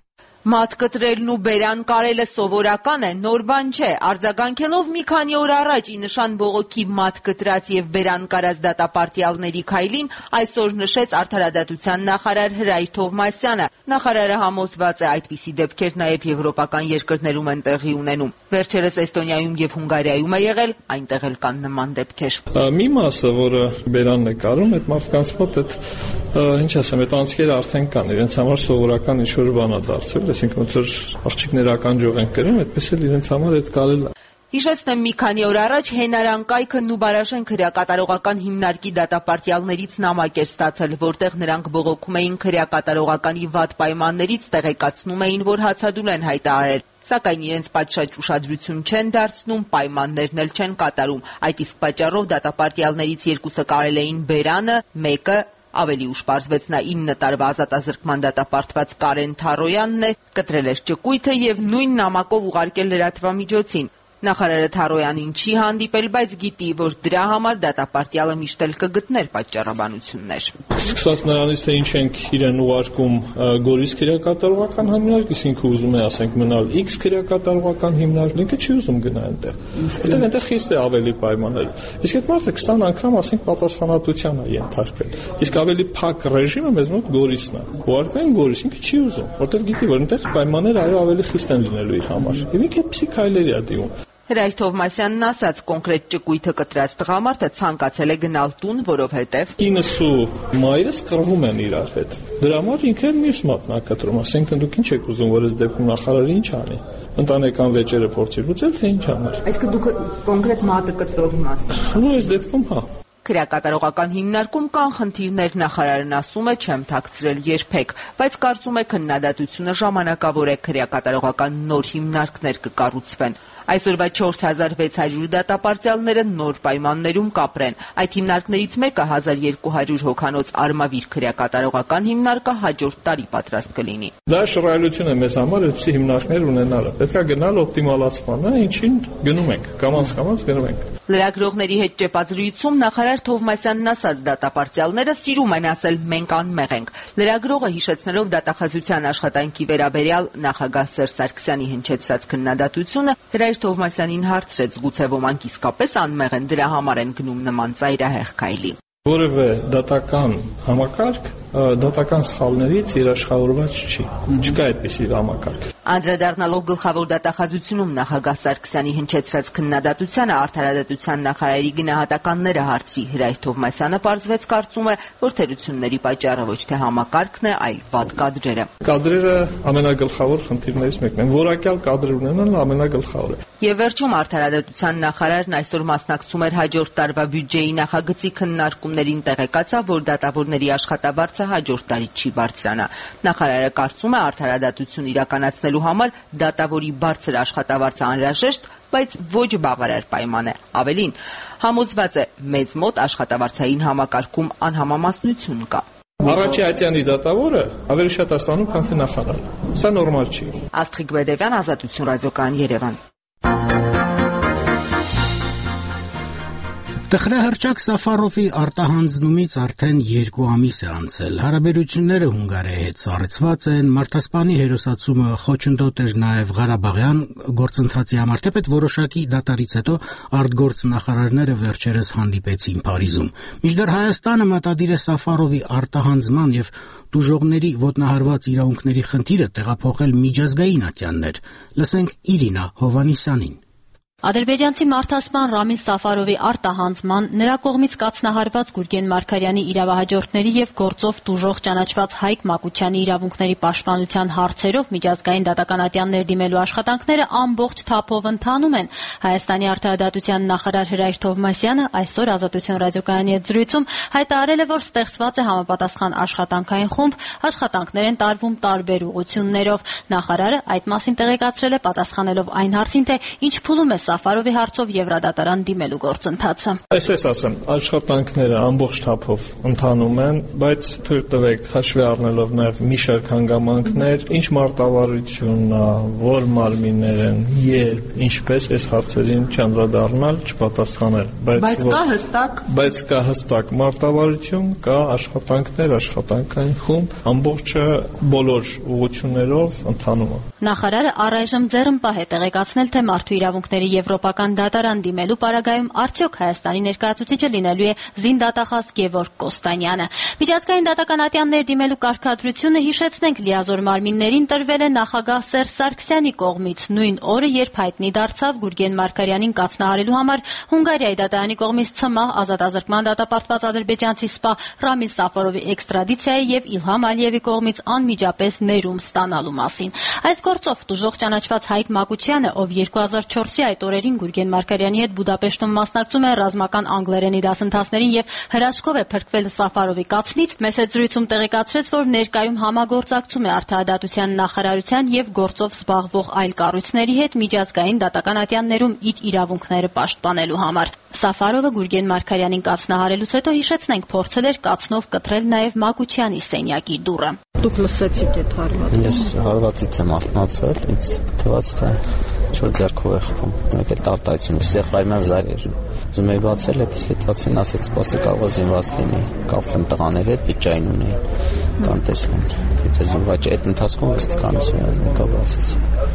Մատ կտրելն ու բերան կարելը սովորական է, նոր բան չէ։ Արձագանքելով մի քանի օր առաջ ի նշան բողոքի մատ կտրած եւ բերան կարած դատապարտյալների քայլին, այսօր նշեց արդարադատության նախարար Հրայր Թովմասյանը։ Նախարարը համոզված է, այդպիսի դեպքեր նաեւ եվրոպական երկրներում են տեղի ունենում։ Վերջերս Էստոնիայում եւ Հունգարիայում է եղել, այնտեղ էլ կան նման դեպքեր։ Մի մասը, որը բերանն է կարում, այդ մարդկանց մոտ այդ ինչ ասեմ, այդ անցքերը արդեն կան, իրենց համար սովորական ինչ-որ բան է դարձել, այսինքն ոնց որ աղջիկներ ականջող են կրում, այդպես էլ իրենց համար այդ կարել է։ Հիշեցնեմ, մի քանի օր առաջ Հենարան կայքն ու Բարաշեն քրեակատարողական հիմնարկի դատապարտյալներից նամակ էր ստացել, որտեղ նրանք բողոքում էին քրեակատարողականի վատ պայմաններից, տեղեկացնում էին, որ հացադուլ են հայտարարել, սակայն իրենց պատշաճ ուշադրություն չեն դարձնում, պայմաններն էլ չեն կատարում։ Այդ իսկ պատճառով դատապարտյալներից երկուսը կարել էին բերանը, մեկը ավելի ուշ պարզվեց նա 9 տարվա ազատազրկման դատապարտված Կարեն Թարոյանն է, կտրել էր ճկույթը եւ նույն նամակով ուղարկել լրատվամիջոցին։ Նախարարը Թարոյանին չի հանդիպել, բայց գիտի, որ դրա համար դատապարտյալը միշտ էլ կգտներ պատճառաբանություններ։ Սկսած նրանից, թե ինչ ենք իրեն ուղարկում Գորիս քրեակատարողական հիմնարկ, իսկ ինքը ուզում է, ասենք, մնալ X քրեակատարողական հիմնարկ, ինքը չի ուզում գնա այնտեղ։ Որտեղ այնտեղ խիստ է ավելի պայմաններ։ Իսկ այդ մարդը 20 անգամ, ասենք, պատասխանատվության է ենթարկվել։ Իսկ ավելի փակ ռեժիմը մեզ մոտ Գորիսն է։ Ուղարկում են Գորիս, ինքը չի ուզում, որտեղ գիտի, որ այնտեղ պայմանները այո ավելի խիստ են լինելու իր համար։ Եվ ինքը այդպիսի քայլերի է դիմում։ Հրայր Թովմասյանն ասաց, կոնկրետ ճկույթը կտրած տղամարդը ցանկացել է գնալ տուն, որովհետև 90 մայրս կռվում են իրար հետ։ Դրա համար ինքը մյուս մատն է կտրում, ասենք դուք ինչ եք ուզում, որ այս դեպքում նախարարը ինչ անի։ Ընտանեկան վեճերը փորձի լուծել, թե ինչ համար։ Այսինքն դուք կոնկրետ մատը կտրողի մասին։ Այս դեպքում հա։ Քրեակատարողական հիմնարկում կան խնդիրներ, նախարարն ասում է չեմ թաքցրել երբեք, բայց կարծում է քննադատությունը ժամանակավոր է, քրեակատարողական նոր հիմնարկներ կկառուցվեն։ Այսօրվա 4600 դատապարտյալները նոր պայմաններում կապրեն։ Այդ հիմնարկներից մեկը 1200 հոգանոց Արմավիր քրեակատարողական հիմնարկը հաջորդ տարի պատրաստ կլինի։ Դա շռայլություն է մեզ համար այսպիսի հիմնարկներ ունենալը։ Պետք է գնալ օպտիմալացմանը, ինչին գնում ենք, կամաց գնում ենք։ Լրագրողների հետ ճեպազրույցում նախարար Թովմասյանն ասաց, դատապարտյալները սիրում են ասել մենք անմեղ ենք։ Լրագրողը հիշեցնելով դատախազության աշխատանքի վերաբերյալ նախագահ Սերժ Սարգսյանի հնչեցրած քննադատությունը Հրայր Թովմասյանին հարցրեց, գուցե ոմանք իսկապես անմեղ են, դրա համար են գնում նման ծայրահեղ քայլի։ Որևէ դատական համակարգ դատական սխալներից երաշխավորված չի։ Չկա այդպիսի համակարգ։ Անդրադառնալով գլխավոր դատախազությունում նախագահ Սարգսյանի հնչեցրած քննադատությանը արդարադատության նախարարի գնահատականները հարցրի Հրայր Թովմասյանը պարզվեց կարծում է, որ թերությունների պատճառը ոչ թե համակարգն է, այլ վատ կադրերը։ Կադրերը ամենագլխավոր խնդիրներից մեկն են։ Որակյալ կադր ունենալը ամենագլխավորը։ Եվ վերջում արդարադատության նախարարն այսօր մասնակցում էր հաջորդ տարվա բյուջեի նախագծի քննարկումներին, տեղեկացավ, որ դատավորների աշխատավարձը հաջորդ տարի չի բարձրանա։ Նախարարը կարծում է արդարադատություն իրականացնելու համար դատավորի բարձր աշխատավարձը անհրաժեշտ, բայց ոչ բավարար պայման է։ Ավելին, համոզված է, մեզ մոտ աշխատավարձային համակարգում անհամամասնություն կա։ Առաջի ատյանի դատավորը ավելի շատ ստանում, քան թե նախարարը։ Սա նորմալ չի։ Աստղիկ Բեդևյան, Ազատություն ռադիոկայան, Երևան։ Տխրահռչակ Սաֆարովի արտահանձնումից արդեն 2 ամիս է անցել։ Հարաբերությունները Հունգարիայի հետ սառեցված են, մարդասպանի հերոսացումը խոչընդոտ էր նաև Ղարաբաղյան գործընթացի համար, թեպետ որոշակի դատարից հետո արտգործնախարարները վերջերս հանդիպեցին Փարիզում։ Մինչդեռ Հայաստանը մտադիր է Սաֆարովի արտահանձնման եւ տուժողների ոտնահարված իրավունքների խնդիրը տեղափոխել միջազգային ատյաններ։ Լսենք Իրինա Հովանիսյանին։ Ադրբեջանցի մարդասպան Ռամին Սաֆարովի արտահանձնման, նրա կողմից կացնահարված Գուրգեն Մարգարյանի իրավահաջորդների եւ գործով տուժող ճանաչված Հայկ Մակուչյանի իրավունքների պաշտպանության հարցերով միջազգային դատական ատյաններ դիմելու աշխատանքները ամբողջ թափով ընթանում են։ Հայաստանի արդարադատության նախարար Հրայր Թովմասյանը այսօր Ազատություն ռադիոկայանի հետ զրույցում հայտարարել է, որ ստեղծված է համապատասխան աշխատանքային խումբ, աշխատանքներ են տարվում տարբեր ուղղություններով։ Նախարարը այդ մասին տեղեկացրել է պատասխանելով այն հարցին, թե ինչ փուլում է Սաֆարովի հարցով Եվրադատարան դիմելու գործընթացը։ Այսպես ասեմ, աշխատանքները ամբողջ թափով ընթանում են, բայց թույլ տվեք հաշվի առնելով նաև մի շարք հանգամանքներ, ինչ մարտավարությունն է, որ մարմիններ են, երբ, ինչպես այս հարցերին չանդրադառնալ, չպատասխանել, բայց կա հստակ մարտավարություն, կա աշխատանքներ, աշխատանքային խումբ, ամբողջը բոլոր ուղղություններով ընթանում է։ Նախարարը առայժմ ձեռնպահ է տեղեկացնել, թե մարդու իրավունքների Եվրոպական դատարան դիմելու պարագայում արդյոք Հայաստանի ներկայացուցիչը լինելու է զինդատախազ Գևորգ Կոստանյանը։ Միջազգային դատական ատյաններ դիմելու կարգադրությունը, հիշեցնենք, լիազոր մարմիններին տրվել է նախագահ Սերժ Սարգսյանի կողմից նույն օրը, երբ հայտնի դարձավ Գուրգեն Մարգարյանին կացնահարելու համար Հունգարիայի դատարանի կողմից ցմահ ազատազրկման դատապարտված ադրբեջանցի սպա Ռամին Սաֆարովի էքստրադիցիայի եւ Իլհամ Ալիևի կողմից անմիջապես ներում ստանալու մասին։ Այս գործով տուժող ճանաչված Հայկ Մակուչյանը, ով 2004-ի այդ օրերին Գուրգեն Մարգարյանի հետ Բուդապեշտում մասնակցում է ռազմական անգլերենի դասընթացներին եւ հրաշքով է փրկվել Սաֆարովի կացնից, մեծ զրույցում տեղեկացրեց, որ ներկայում համագործակցում է արդարադատության նախարարության եւ գործով զբաղվող այլ կառույցների հետ միջազգային դատական ատյաններում իր իրավունքները պաշտպանելու համար։ Սաֆարովը Գուրգեն Մարգարյանին կացնահարելուց հետո, հիշեցնենք, փորձել էր կացնով կտրել նաև Մակուչյանի սենյակի դուռը։ Դուք լսեցիք այդ հարվածը։ Ես հարվածից եմ արթնացել, ինձ թվաց, թե ինչ-որ ձեռքով է խփում։ Մեկ էլ տարտայություն, սեղվարման զար էր։ Ուզում էի բացել, այդ լիտվացին ասեց, սպասի կարող է զինված լինի, կապվում տղաների հետ, վիճային ունեին, կանտեսում։ Եթե զինված այդ ընթացքում ոստիկանությունը եկա բացեց։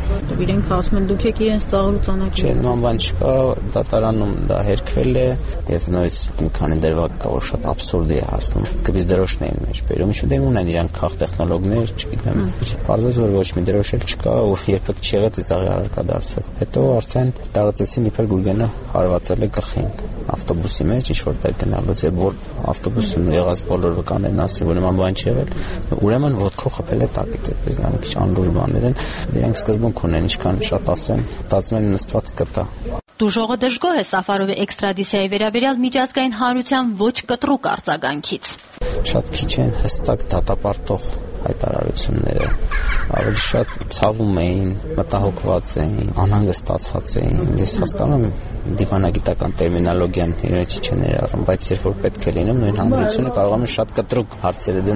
Իրենք ասում են, դուք եք իրենց ծաղրուծանակի։ Չէ, նման բան չկա, դատարանում դա հերքվել է եւ նորից մի քանի դրվագ կա, որ շատ աբսուրդ է հասնում։ Կբիզ դրոշն էին մեջ բերում, ինչ դեմ ունեն իրանք քաղ տեխնոլոգներ, չգիտեմ։ Պարզվեց, որ ոչ մի դրոշ էլ չկա, ու երբեք չեղեց ծաղի առարկա դարձել։ Հետո արդեն տարածեցին իբր Գուրգենը հարվածել է գլխին ավտոբուսի մեջ, ինչ որտեղ գնալուց է, որ ավտոբուսում եղած բոլոր վկաներն ասին, որ նման բան չի եղել, ուրեմն ոտքով խփել է տակից, այդպես նա մի քիչ անլուրջ բաներ են, իրենք սկզբունք ունեն, ինչքան շատ ասեն, մտածում են նստված կտա։ Տուժողը դժգոհ է Սաֆարովի էքստրադիցիայի վերաբերյալ միջազգային հանրության ոչ կտրուկ արձագանքից։ Շատ քիչ են հստակ դատապարտող հայտարարությունները, ավելի շատ ցավում էին, մտահոգված էին, անհանգստացած էին։ Ես հասկանում եմ դիվանագիտական տերմինոլոգիան իրենից չի ներառում, բայց երբ որ պետք է լինում, նույն հանրությունը կարող է շատ կտրուկ հարցեր դնել։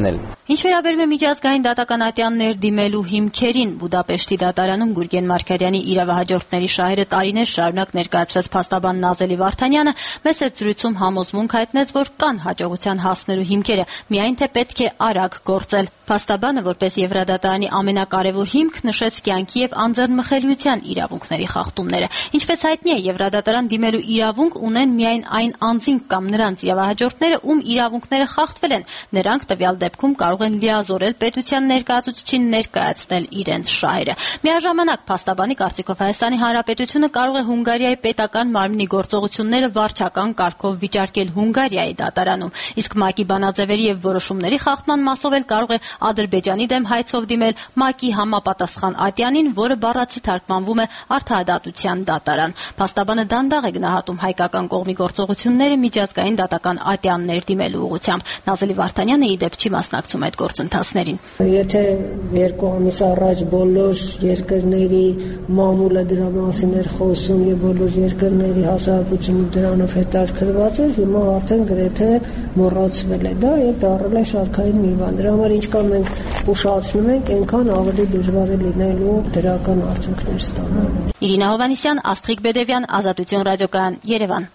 Ինչ վերաբերում է միջազգային դատական ատյան ներդիմելու հիմքերին, Բուդապեշտի դատարանում Գուրգեն Մարգարյանի իրավահաջորդների շահերը տարիներ շարունակ ներկայացրած փաստաբան Նազելի Վարդանյանը մեծ զրույցում համոզմունք հայտնեց, որ կան հաջողության հասնելու հիմքերը, միայն թե պետք է արագ գործել։ Փաստաբանը, որպես Եվրադատարանի ամենակարևոր հիմք, նշեց կյանքի եւ անձեռնմխելիության իրավունքների խախտումները։ Ինչպես հայտնի է, Եվրադատարան դիմելու իրավունք ունեն միայն այն անձինք կամ նրանց իրավահաջորդները, ում իրավունքները խախտվել են։ Նրանք տվյալ դեպքում կարող են լիազորել պետության ներկայացուցչին ներկայացնել իրենց շահերը։ Միաժամանակ փաստաբանի կարծիքով Հայաստանի Հանրապետությունը կարող է Հունգարիայի պետական մարմնի գործողությունները վարչական կարգով վիճարկել Հունգարիայի դատարանում, իսկ ՄԱԿ-ի բանաձևերի եւ որոշումների խախտման մասով էլ կարող է Ադրբեջանի դեմ հայցով դիմել ՄԱԿ-ի համապատասխան ատյանին, որը բառացի թարգմանվում է արդարադատության դատարան։ Փաստաբանը դանդաղ է գնահատում հայկական կողմի գործողությունները միջազգային դատական ատյաններ դիմելու ուղղությամբ։ Նազելի Վարդանյանը ի դեպ չի մասնակցում այդ գործընթացներին։ Եթե երկու ամիս առաջ բոլոր երկրների մամուլը դրա մասին էր խոսում եւ բոլոր երկրների հասարակությունը դրանով հետաքրքրված էր, հիմա արդեն գրեթե մոռացվել է դա եւ դառել է շարքային մի բան։ Դրա համար ինչքան մենք ուշացնում ենք, այնքան ավելի դժվար է լինելու դրական արդյունքներ ստանալ։ Իրինա Հովհաննիսյան, Աստղիկ Բեդևյան, Ազատություն ռադիոկայան, Երևան։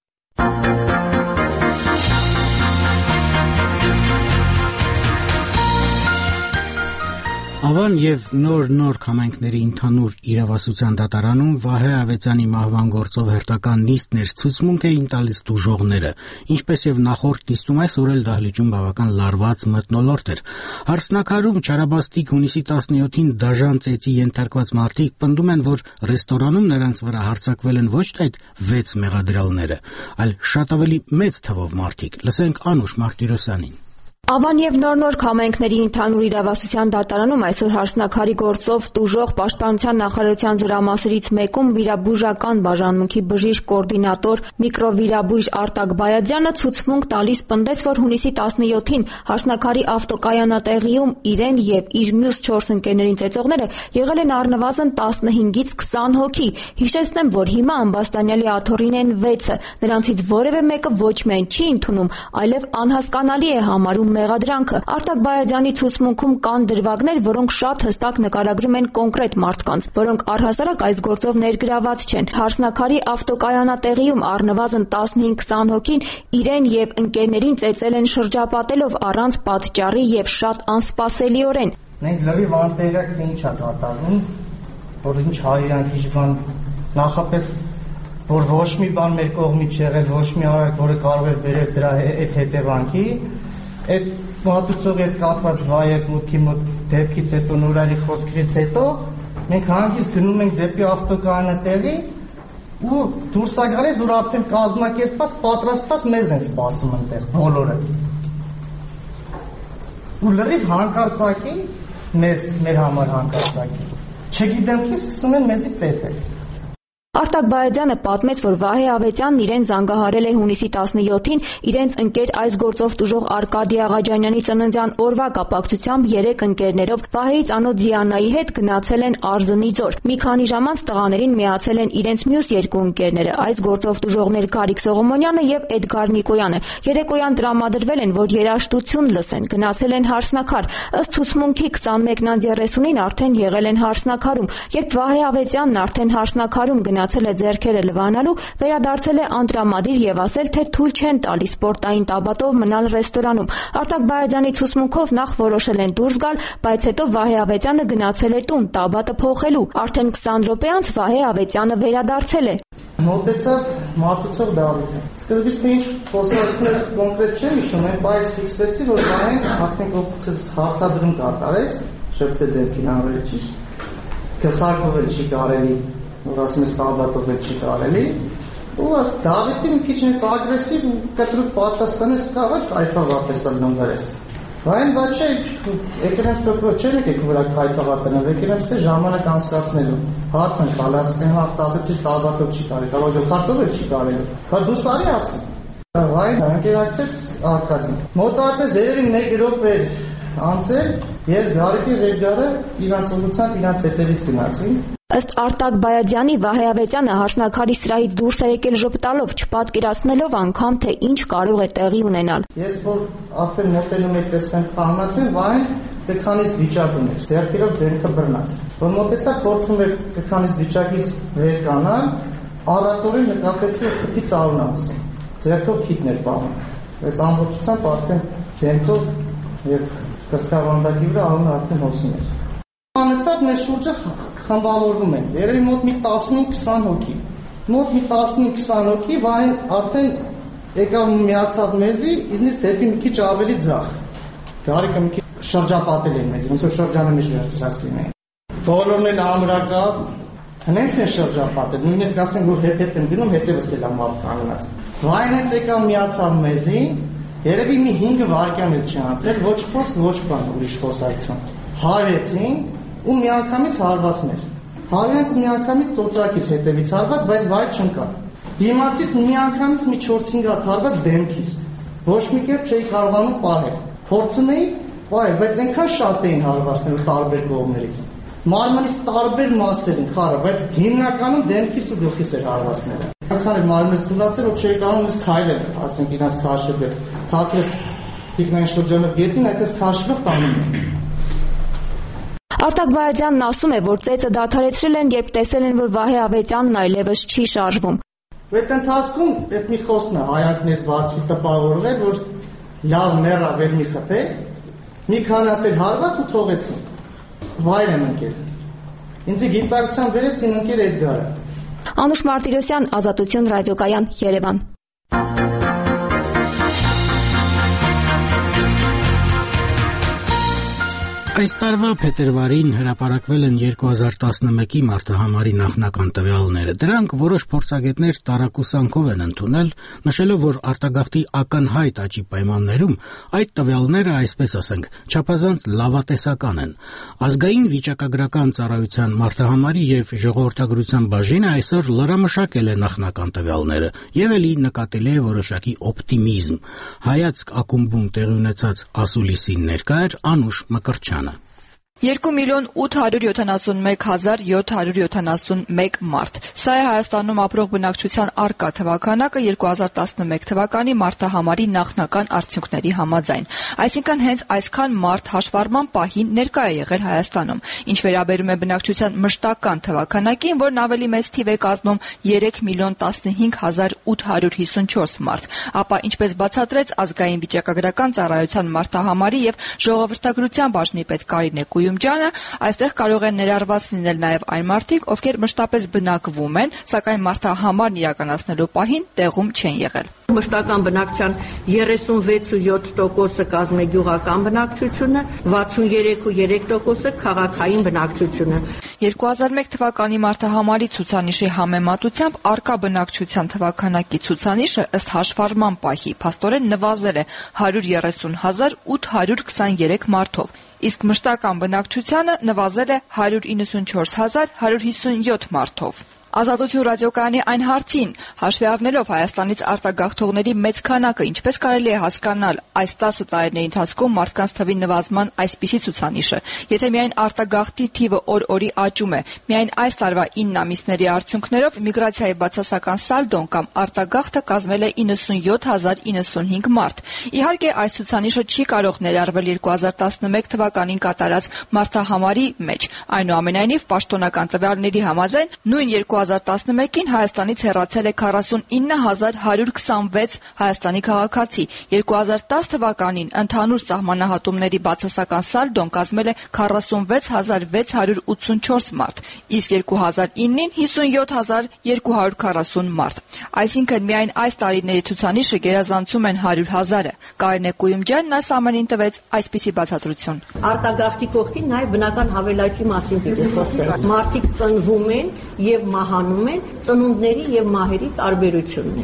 Ավան եւ նոր համայնքների ընդհանուր իրավասության դատարանում Վահե Ավետյանի մահվան գործով հերթական նիստներ ցուցմունք էին տալիս դժողները, ինչպես եւ նախորդ նիստում այսօր էլ դահլիճում բավական լարված մթնոլորտ էր։ Հարսնակարում Չարաբաստիկ հունիսի 17-ին դաժան ծեծի ենթարկված մարդիկ պնդում են, որ ռեստորանում նրանց վրա հարձակվել են ոչ թե այդ 6 մեղադրյալները, այլ շատ ավելի մեծ թվով մարդիկ։ Լսենք Անուշ Մարտիրոսյանին։ Ավան եւ նոր համայնքների ընդհանուր իրավասության դատարանում այսօր հարսնակարի գործով տուժող Պաշտպանության նախարարության զորամասերից մեկում վիրաբուժական բաժանմունքի բժիշկ կոորդինատոր միկրովիրաբույժ Արտակ Բայադյանը ցուցմունք տալիս պնդեց, որ հունիսի 17-ին հարսնակարի ավտոկայանատեղիում իրեն եւ իր մյուս 4 ընկերներին ծեծողները եղել են առնվազն 15-ից 20 հոգի։ Հիշեցնեմ, որ հիմա Ամբաստանյալի աթոռին են 6-ը, նրանցից որևէ մեկը ոչ միայն չի ընդունում, այլև անհասկանալի է համարում մեղադրանքը։ Արտակ Բայադյանի ցուցմունքում կան դրվագներ, որոնք շատ հստակ նկարագրում են կոնկրետ մարդկանց, որոնք առհասարակ այս գործով ներգրաված չեն։ Հարսնակարի ավտոկայանատեղիում առնվազն 15-20 հոգին իրեն եւ ընկերներին ծեծել են շրջապատելով առանց պատճառի եւ շատ անսպասելիորեն։ Մենք լրիվ անտեղյակ թե ինչ է կատարվում, որ ինչ հայրանք ինչ բան, նախապես որ ոչ մի բան մեր կողմից չեղել, ոչ մի արարք, որը կարող է բերել դրա այդ հետևանքի, այդ մատուցողի հետ կապված վայեք մուտքի մոտ դեպքից հետո նորարի խոսքից հետո մենք հանգիստ գնում ենք դեպի ավտոկայանատեղի ու դուրս է գալիս, որ արդեն կազմակերպված, պատրաստված մեզ են սպասում այնտեղ բոլորը։ Ու լրիվ հանկարծակի մեր համար հանկարծակի։ Չգիտեմ ինչ սկսում են մեզի ծեծել։ Արտակ Բայադյանը պատմեց, որ Վահե Ավետյանն իրեն զանգահարել է հունիսի 17-ին իրենց ընկեր այս գործով տուժող Արկադի Աղաջանյանի ծննդյան օրվա կապակցությամբ 3 ընկերներով Վահեի ծանոթ Զիանայի հետ գնացել են Արզնի ձոր։ Մի քանի ժամ անց տղաներին միացել են իրենց մյուս 2 ընկերները, այս գործով տուժողներ Գարիկ Սողոմոնյանը եւ Էդգար Նիկոյանը։ Երեկոյան տրամադրվել են, որ երաժշտություն լսեն, գնացել են Հարսնակար։ Ըստ ցուցմունքի 21-30-ին արդեն եղել են Հարսնակարում, երբ Վահե Ավետյանն արդեն Հարսնակարում գնացել է ձեռքերը լվանալու, վերադարձել է անտրամադիր եւ ասել, թե թույլ չեն տալի սպորտային տաբատով մնալ ռեստորանում։ Արտակ Բայադյանի ցուցմունքով նախ որոշել են դուրս գալ, բայց հետո Վահե Ավետյանը գնացել է տուն տաբատը փոխելու։ Արդեն 20 րոպե անց Վահե Ավետյանը վերադարձել է։ Մոտեցավ մատուցող Դավիթը։ Սկզբից թե ինչ խոսակցները կոնկրետ չեմ հիշում, բայց ֆիքսվեցի, որ Վահեն արդեն կողքից հարցադրում կատարեց, շփվեց դեպքին ավելի ճիշտ։ Գլխարկով էլ չի կարելի, որ ասում ես տաբատով էլ չի կարելի։ Ու Դավիթը մի քիչ ինձ ագրեսիվ ու կտրուկ պատասխանեց, կարող է կայֆավապես ալնումվերես։ Վահեն բաչե, եկել եմ ստոպրո չեմ եկեք վրա կայֆավատնավ, եկել եմ ստե ժամանակ անցկացնելու։ Հարց են տալ, ասում եմ ասեցի տաբատով չի կարելի, կարող գլխարկով էլ չի կարելի։ Բա դու սարի ասում։ Վահեն անկերակցեց Արկադին։ Մոտարպես երևի 1 րոպե անցել, ես Գարիկի Ղեգարը իրանց ուղղությամբ իրանց հետևից գնացին։ Ըստ Արտակ Բայադյանի, Վահե Ավետյանը Հարսնաքարի սրահից դուրս է եկել ժպտալով, չպատկերացնելով անգամ, թե ինչ կարող է տեղի ունենալ։ Ես որ արդեն մոտենում եք տեսնեմ խառնացել, Վահեն տքանիստ վիճակ ուներ, ձեռքերով դեմքը բռնած։ Որ մոտեցա, փորձում եք տքանիստ վիճակից վեր կանալ, առատորեն նկատեցի, որ քթի ծառուն ամսում, ձեռքով քիթներ պահում։ Բայց ամբողջությամբ արդեն դեմքով եւ կրծքավանդակի վրա արունը արդեն հոսում էր։ Անընդհատ մեր շուրջը խմբավորվում են, երևի մոտ մի 15-20 հոգի։ Մոտ մի 15-20 հոգի, Վահեն արդեն եկավ միացավ մեզի, իզնից դեպի մի քիչ ավելի ձախ։ Գարիկը մի քիչ շրջապատել են մեզ, ոնց որ շրջանը միշտ վերցրած լինեն։ Բոլորն են ամրակազմ, հենց են շրջապատել, նույնիսկ ասեն, որ հետ են գնում, հետևս էլ ամառ կանգնած։ Վահեն հենց եկավ միացավ մեզի, երևի մի 5 վայրկյան էլ չանցել, ոչ խոսք, ոչ բան ուրիշ խոսայցում։ Հարեցին ու միանգամից հարվածներ։ Հարյանք միանգամից ծոծրակից հետևից հարված, բայց վայր չընկա։ Դիմացից միանգամից մի 4-5 հատ հարված դեմքից։ Ոչ մի կերպ չէի կարողանում պահել։ Փորձում էի պահել, բայց այնքան շատ էին հարվածները տարբեր կողմերից։ Մարմնից տարբեր մասերին խառը, բայց հիմնականում դեմքից ու գլխից էր հարվածները։ Այնքան էր մարմնից թուլացել, որ չէի կարողանում իս քայլել, ասենք իրաց քաշել։ Թաքրես ինքնային շրջանով գետին, այդպես քաշելով տանում են։ Արտակ Բայադյանն ասում է, որ ծեծը դադարեցրել են, երբ տեսել են, որ Վահե Ավետյանն այլևս չի շարժվում։ Այդ ընթացքում այդ մի խոսքն է հայանքնից բացի տպավորվել, որ լավ մեռա վեր մի խփեք, մի քանի հատ հարված ու թողեցին։ Վայր եմ ընկել։ Ինձ գիտակցան վերեց իմ ընկեր Էդգարը։ Անուշ Մարտիրոսյան, Ազատություն ռադիոկայան, Երևան։ Այս տարվա փետրվարին հրապարակվել են 2011-ի մարտահամարի նախնական տվյալները։ Դրանք որոշ փորձագետներ տարակուսանքով են ընդունել, նշելով, որ արտագաղթի ակնհայտ աճի պայմաններում այդ տվյալները, այսպես ասենք, չափազանց լավատեսական են։ Ազգային վիճակագրական ծառայության մարտահամարի եւ ժողովրդագրության բաժինը այսօր լրամշակել է նախնական տվյալները եւ էլի նկատել է որոշակի օպտիմիզմ։ Հայացք ակումբում տեղի ունեցած ասուլիսին ներկա էր Անուշ Մկրտչյանը։ 2,871,771 մարդ։ Սա է Հայաստանում ապրող բնակչության առկա թվականակը 2011 թվականի մարտահամարի նախնական արդյունքների համաձայն։ Այսինքն հենց այսքան մարդ հաշվառման պահին ներկա է եղել Հայաստանում։ Ինչ վերաբերում է բնակչության մշտական թվականակին, որն ավելի մեծ թիվ է կազմում 3,15854 մարդ, ապա ինչպես բացատրեց ազգային վիճակագրական ծառայության մարտահամարի եւ ժողովրդագրության բաժնի պետ Կարինե Կույումջյանը, այստեղ կարող են ներառված լինել նաև այն մարդիկ, ովքեր մշտապես բնակվում են, սակայն մարտահամարն իրականացնելու պահին տեղում չեն եղել։ Մշտական բնակչության 36.7%-ը կազմում է գյուղական բնակչությունը, 63.3%-ը քաղաքային բնակչությունը։ 2001 թվականի մարտահամարի ցուցանիշի համեմատությամբ առկա բնակչության թվականակի ցուցանիշը ըստ հաշվառման պահի փաստորեն նվազել է 130,823 մարդով, իսկ մշտական բնակչությանը նվազել է 194,157 մարդով։ Ազատություն ռադիոկայանի այն հարցին, հաշվի առնելով Հայաստանից արտագաղթողների մեծ քանակը, ինչպես կարելի է հասկանալ այս 10 տարիների ընթացքում մարդկանց թվի նվազման այսպիսի ցուցանիշը, եթե միայն արտագաղթի թիվը օր-օրի աճում է, միայն այս տարվա 9 ամիսների արդյունքներով միգրացիայի բացասական սալդոն կամ արտագաղթը կազմել է 97,095 մարդ։ Իհարկե, այս ցուցանիշը չի կարող ներառվել 2011 թվականին կատարած մարտահամարի մեջ։ Այնուամենայնիվ, պաշտոնական տվյալների համաձայն նույն 2011-ին Հայաստանից հեռացել է 49,126 Հայաստանի քաղաքացի։ 2010 թվականին ընդհանուր սահմանահատումների բացասական սալդոն կազմել է 46,684 մարդ, իսկ 2009-ին 57,240 մարդ։ Այսինքն միայն այս տարիների ցուցանիշը գերազանցում են 100,000-ը։ Կարինե Կույումջյանն այս ամենին տվեց այսպիսի բացատրություն։ Արտագաղթի կողքին նաև բնական հավելաճի մասին պիտի խոսենք։ Մարդիկ ծնվում են եւ մահանում են, ծնունդների եւ մահերի տարբերությունն է։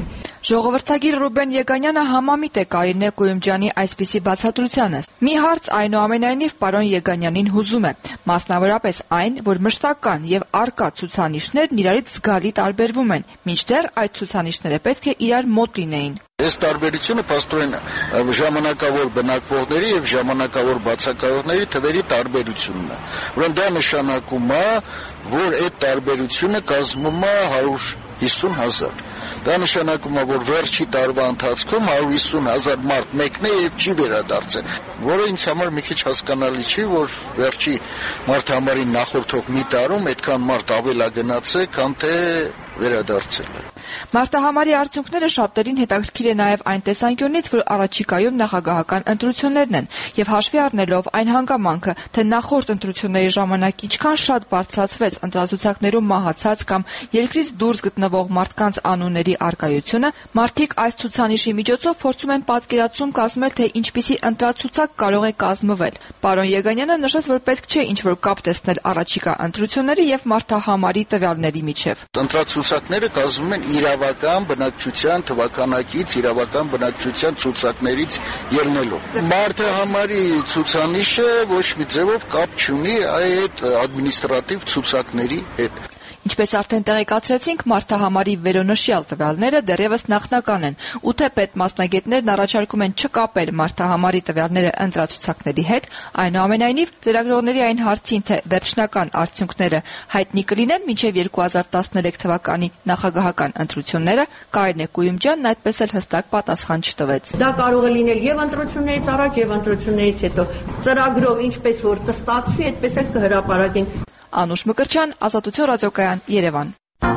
Ժողովրդագիր Ռուբեն Եգանյանը համամիտ է Կարինե Կույումջյանի այսպիսի բացատրությանը։ Մի հարց այնուամենայնիվ պարոն Եգանյանին հուզում է, մասնավորապես այն, որ մշտական եւ առկա ցուցանիշներն իրարից զգալի տարբերվում են, մինչդեռ այդ ցուցանիշները պետք է իրար մոտ լինեին։ Այս տարբերությունը փաստորեն ժամանակավոր բնակվողների եւ ժամանակավոր բացակայողների թվերի տարբերությունն է։ Ուրեմն դա նշանակում է, որ այդ տարբերությունը կազմում է 150,000։ Դա նշանակում է, որ վերջի տարվա ընթացքում 150,000 մարդ մեկն է եւ չի վերադարձել, որը ինձ համար մի քիչ հասկանալի չի, որ վերջի մարդահամարին նախորդող մի տարում այդքան մարդ ավել է գնացել, քան թե վերադարձել է։ Մարտահամարի արդյունքները շատերին հետաքրքիր է նաև այն տեսանկյունից, որ առաջիկայում նախագահական ընտրություններն են եւ հաշվի առնելով այն հանգամանքը, թե նախորդ ընտրությունների ժամանակ ինչքան շատ բարձրացվեց ընտրացուցակներում մահացած կամ երկրից դուրս գտնվող մարդկանց անունների առկայությունը, մարդիկ այս ցուցանիշի միջոցով փորձում են պատկերացում կազմել, թե ինչպիսի ընտրացուցակ կարող է կազմվել։ Պարոն Եգանյանը նշեց, որ պետք չէ ինչ-որ կապ տեսնել առաջիկա ընտրությունների եւ մարտահամարի տվյալների միջև։ Ընտրացուցակները կազմվում են իրավական բնակչության թվականակից, իրավական բնակչության ցուցակներից ելնելով։ Մարտահամարի ցուցանիշը ոչ մի ձևով կապ չունի այդ ադմինիստրատիվ ցուցակների հետ։ Ինչպես արդեն տեղեկացրեցինք, մարտահամարի վերոնշյալ տվյալները դեռևս նախնական են, ու թե պետմասնագետներն առաջարկում են չկապել մարտահամարի տվյալները ընտրացուցակների հետ, այնուամենայնիվ լրագրողների այն հարցին, թե վերջնական արդյունքները հայտնի կլինեն մինչև 2013 թվականի նախագահական ընտրությունները, Կարինե Կույումջյանն այդպես էլ հստակ պատասխան չտվեց։ Դա կարող է լինել եւ ընտրություններից առաջ եւ ընտրություններից հետո։ Ծրագրով ինչպես որ կստացվի, այդպես էլ կհրապարակենք։ Անուշ Մկրտչյան, Ազատություն ռադիոկայան, Երևան։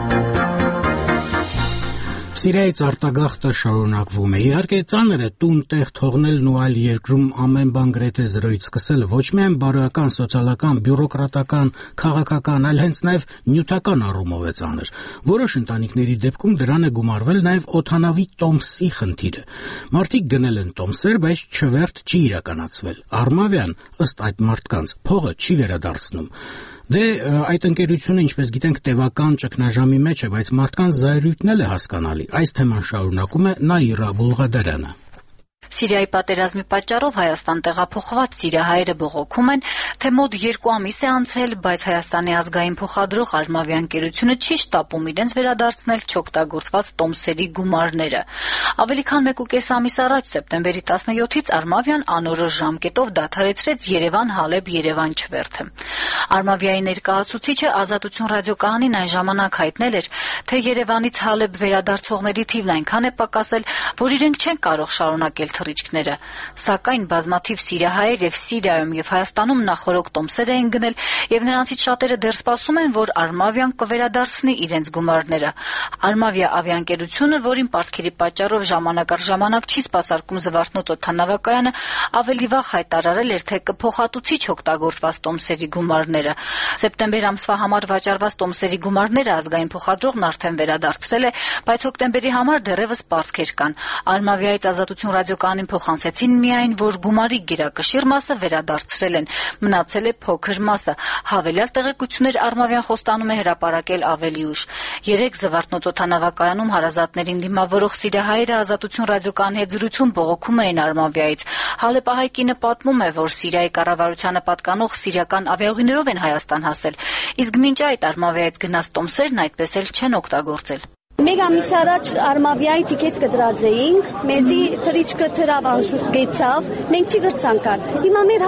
Սիրիայից արտագաղթը շարունակվում է։ Իհարկե ծանր է տուն-տեղ թողնելն ու այլ երկրում ամեն բան գրեթե զրոյից սկսել ոչ միայն բարոյական, սոցիալական, բյուրոկրատական, քաղաքական, այլ հենց նաև նյութական առումով է ծանր։ Որոշ ընտանիքների դեպքում դրան է գումարվել նաև օդանավի տոմսի խնդիրը։ Մարդիկ գնել են տոմսեր, բայց չվերթ չի իրականացվել։ Արմավյան, ըստ այդ մարդկանց, փողը չի վերադարձնում։ Դե այդ ընկերությունը, ինչպես գիտենք, տևական ճգնաժամի մեջ է, բայց մարդկանց զայրույթն էլ է հասկանալի։ Այս թեման շարունակում է Նաիրա Բուլղադարյանը։ Սիրիայի պատերազմի պատճառով Հայաստան տեղափոխված սիրիահայերը բողոքում են, թե մոտ 2 ամիս է անցել, բայց Հայաստանի ազգային փոխադրող Արմավի ընկերությունը չի շտապում իրենց վերադարձնել չօգտագործված տոմսերի գումարները։ Ավելի քան 1.5 ամիս առաջ, սեպտեմբերի 17-ից Արմավյան անորոշ ժամկետով դադարեցրեց Երևան-Հալեբ-Երևան չվերթը։ Արմավիայի ներկայացուցիչը Ազատություն ռադիոկայանին այն ժամանակ հայտնել էր, թե Երևանից Հալեբ վերադարձողների թիվն այնքան է պակասել, որ իրենք չեն կարող շարունակել թռիչքները, սակայն բազմաթիվ սիրիահայեր եւ Սիրիայում եւ Հայաստանում նախորոք տոմսեր էին գնել եւ նրանցից շատերը դեռ սպասում են, որ Արմավյան կվերադարձնի իրենց գումարները։ Արմավիա ավիաընկերությունը, որին պարտքերի պատճառով ժամանակ առ ժամանակ չի սպասարկում Զվարթնոց օդանավակայանը, ավելի վաղ հայտարարել էր, թե կփոխհատուցի չօգտագործված տոմսերի գումարները։ Սեպտեմբեր ամսվա համար վաճառված տոմսերի գումարները ազգային փոխադրողն արդեն վերադարձրել է, բայց հոկտեմբերի համար դեռևս պարտքեր կան։ Արմավիայից Ազատություն ռադիոկայանին փոխանցեցին միայն, որ գումարի գերակշիռ մասը վերադարձրել են, մնացել է փոքր մասը։ Հավելյալ տեղեկություններ Արմավյան խոստանում է հրապարակել ավելի ուշ։ 3 Զվարթնոց օդանավակայանում հարազատներին դիմավորող սիրիահայերը Ազատություն ռադիոկայանի հետ զրույցում բողոքում էին Արմավիայից։ Հալեպահայ կինը պատմում է, որ Սիրիայի կառավարությանը պատկանող սիրիական ավիաուղիներով են Հայաստան հասել, իսկ մինչ այդ Արմավիայից գնաց տոմսերն այդպես էլ չեն օգտագործել։ Մեկ ամիս առաջ Արմավիայի տիկետ կդրած էինք, մեզի թրիչքը թրավ անշուշտ գեցավ, մենք չի գրցանքար։ Հիմա մեր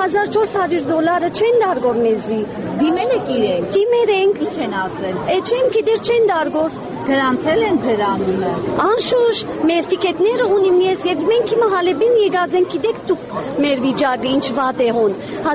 $1400 չեն դարգոր մեզի։ Դիմել եք իրենք։ Դիմեր ենք։ Ինչ են ասել։ Չեմ գիտեր չեն դարգոր։ Գրանցել են ձեր անունը։ Անշուշտ, մեր տիկետները ունիմ ես եւ մենք հիմա Հալեբին եկած ենք, գիտեք դուք մեր վիճակը ինչ վատ է հոն։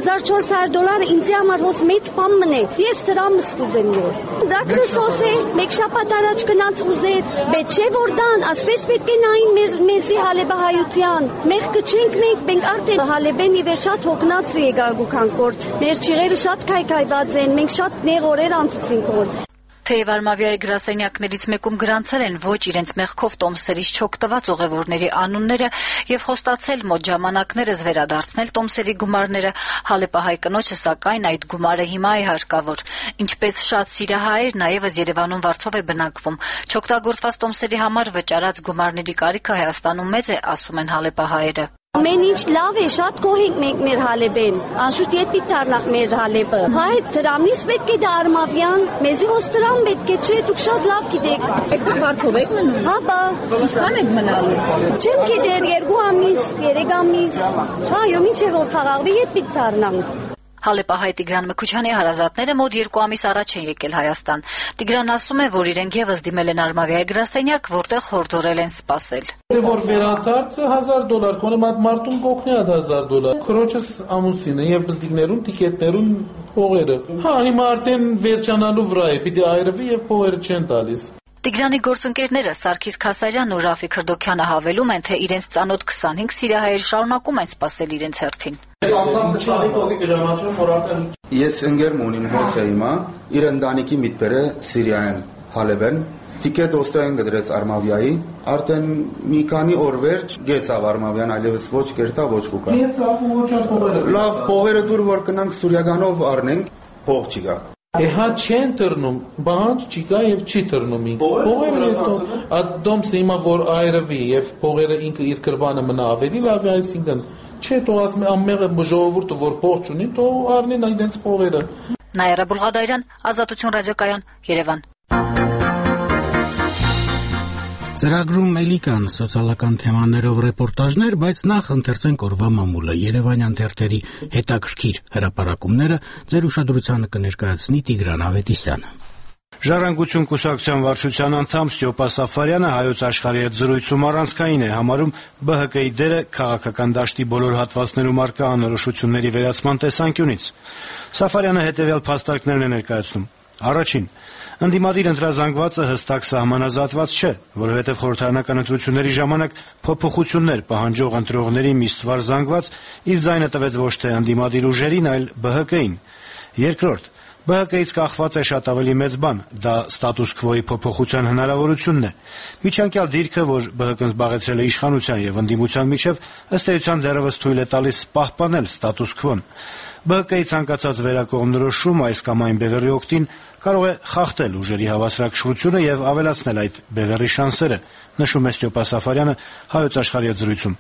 $1400 ինձ համար հոս մեծ բան մնե։ Ես դրամ սկուզեմ յոր։ Դա Քրիստոս է, մեկ շաբաթ առաջ գնաց ուզեց, բայց չէ որ դան, ասպես պետք է նային մեզի Հալեբահայության։ Մեղքը չենք մենք արդեն Հալեբեն իվեր շատ հոգնած եկագուքանք որ մեր ճիղերը շատ քայքայված են, մենք շատ նեղ օրեր անցուցինք որ։ Թեև Արմավիայի գրասենյակներից մեկում գրանցել են ոչ իրենց մեղքով տոմսերից չօգտված ուղևորների անունները եւ խոստացել մոտ ժամանակներս վերադարձնել տոմսերի գումարները, Հալեպահայ կնոջը սակայն այդ գումարը հիմա է հարկավոր։ Ինչպես շատ սիրահայեր նաեւս Երևանում վարձով է բնակվում։ Չօգտագործված տոմսերի համար վճարած գումարների կարիքը Հայաստանում մեծ է, ասում են հալեպահայերը։ Ամեն ինչ լավ է, շատ գոհ ենք մենք մեր Հալեբեն, անշուշտ ետ պիտի դառնանք մեր Հալեբը։ Հայ դրանից պետք է դա Արմավյան, մեզի հոս դրան պետք է, չէ, դուք շատ լավ գիտեք։ Այստեղ վարձով եք մնում։ Հա, բա։ Ինչքան եք մնալու։ Չեմ գիտեր, 2 ամիս, 3 ամիս։ Այո, մինչև որ խաղաղվի, ետ պիտի դառնանք։ Հալեպահայ Տիգրան Մկուչյանի հարազատները մոտ 2 ամիս առաջ են եկել Հայաստան։ Տիգրան ասում է, որ իրենք եւս դիմել են Արմավիայի գրասենյակ, որտեղ հորդորել են սպասել։ Որ վերադարձը $1000, կոնե մատ մարտուն կողնի $1000։ Քրոջս ամուսինը եւ բզդիկներուն, տիկետներուն փողերը։ Հա, հիմա արդեն վերջանալու վրա է, պիտի այրվի եւ փողերը չեն տալիս։ Տիգրանի գործընկերները Սարգիս Քասարյանն ու Ռաֆիկ Քրդոքյանը հավելում են, թե իրենց ծանոթ 25 սիրահայեր շարունակում են սպասել իրենց հերթին։ Ես ընկերմ ունիմ Հոսեյմա, իր ընտանիքի միտբերը Սիրիայեն Հալեբեն, տիկետ ոստային գդրեց Արմավիայի, արդեն մի քանի օր վերջ գեցավ Արմավյան, այլևս ոչ կերտա, ոչ կուկա։ Լավ, փողերը դուր որ կնանք Սուրյականով առնենք, փող չկա։ Հա չեն տրնում, բանջ չկա եւ չի տրնում ինքը։ Փողերը հետո ադոմսը հիմա որ այրվի եւ փողերը ինքը իր կրբանը մնա ավելի լավ է, այսինքն չէ թողած ամեղը ժողովուրդը որ փող չունի, թող առնեն իրենց փողերը։ Նաիրա Բուլղադարյան, Ազատություն ռադիոկայան, Երևան։ Ծրագրում էլի կան սոցիալական թեմաներով ռեպորտաժներ, բայց նախ ընթերցենք օրվա մամուլը։ Երևանյան թերթերի հետաքրքիր հրապարակումները ձեր ուշադրությանը կներկայացնի Տիգրան Ավետիսյանը։ Ժառանգություն կուսակցության վարչության անդամ Ստյոպա Սաֆարյանը Հայոց աշխարհի հետ զրույցում առանցքային է համարում ԲՀԿ-ի դերը քաղաքական դաշտի բոլոր հատվածներում առկա անորոշությունների վերացման տեսանկյունից։ Սաֆարյանը հետևյալ փաստարկներն է ներկայացնում. Առաջին, ընդդիմադիր ընտրազանգվածը հստակ սահմանազատված չէ, որովհետև խորհրդարանական ընտրությունների ժամանակ փոփոխություններ պահանջող ընտրողների մի ստվար զանգված իր ձայնը տվեց ոչ թե ընդդիմադիր ուժերին, այլ ԲՀԿ-ին։ Երկրորդ, ԲՀԿ-ից կախված է շատ ավելի մեծ բան, դա ստատուս քվոյի փոփոխության հնարավորությունն է։ Միջանկյալ դիրքը, որ ԲՀԿ-ն զբաղեցրել է իշխանության եւ ընդդիմության միջև, ըստ էության դեռևս թույլ է տալիս պահպանել ստատուս քվոն։ ԲՀԿ-ի ցանկացած վերակողմնորոշում այս կամ այն բևեռի օգտին կարող է խախտել ուժերի հավասարակշռությունը եւ ավելացնել այդ բևեռի շանսերը, նշում է Ստյոպա Սաֆարյանը Հայոց աշխարհի հետ զրույցում։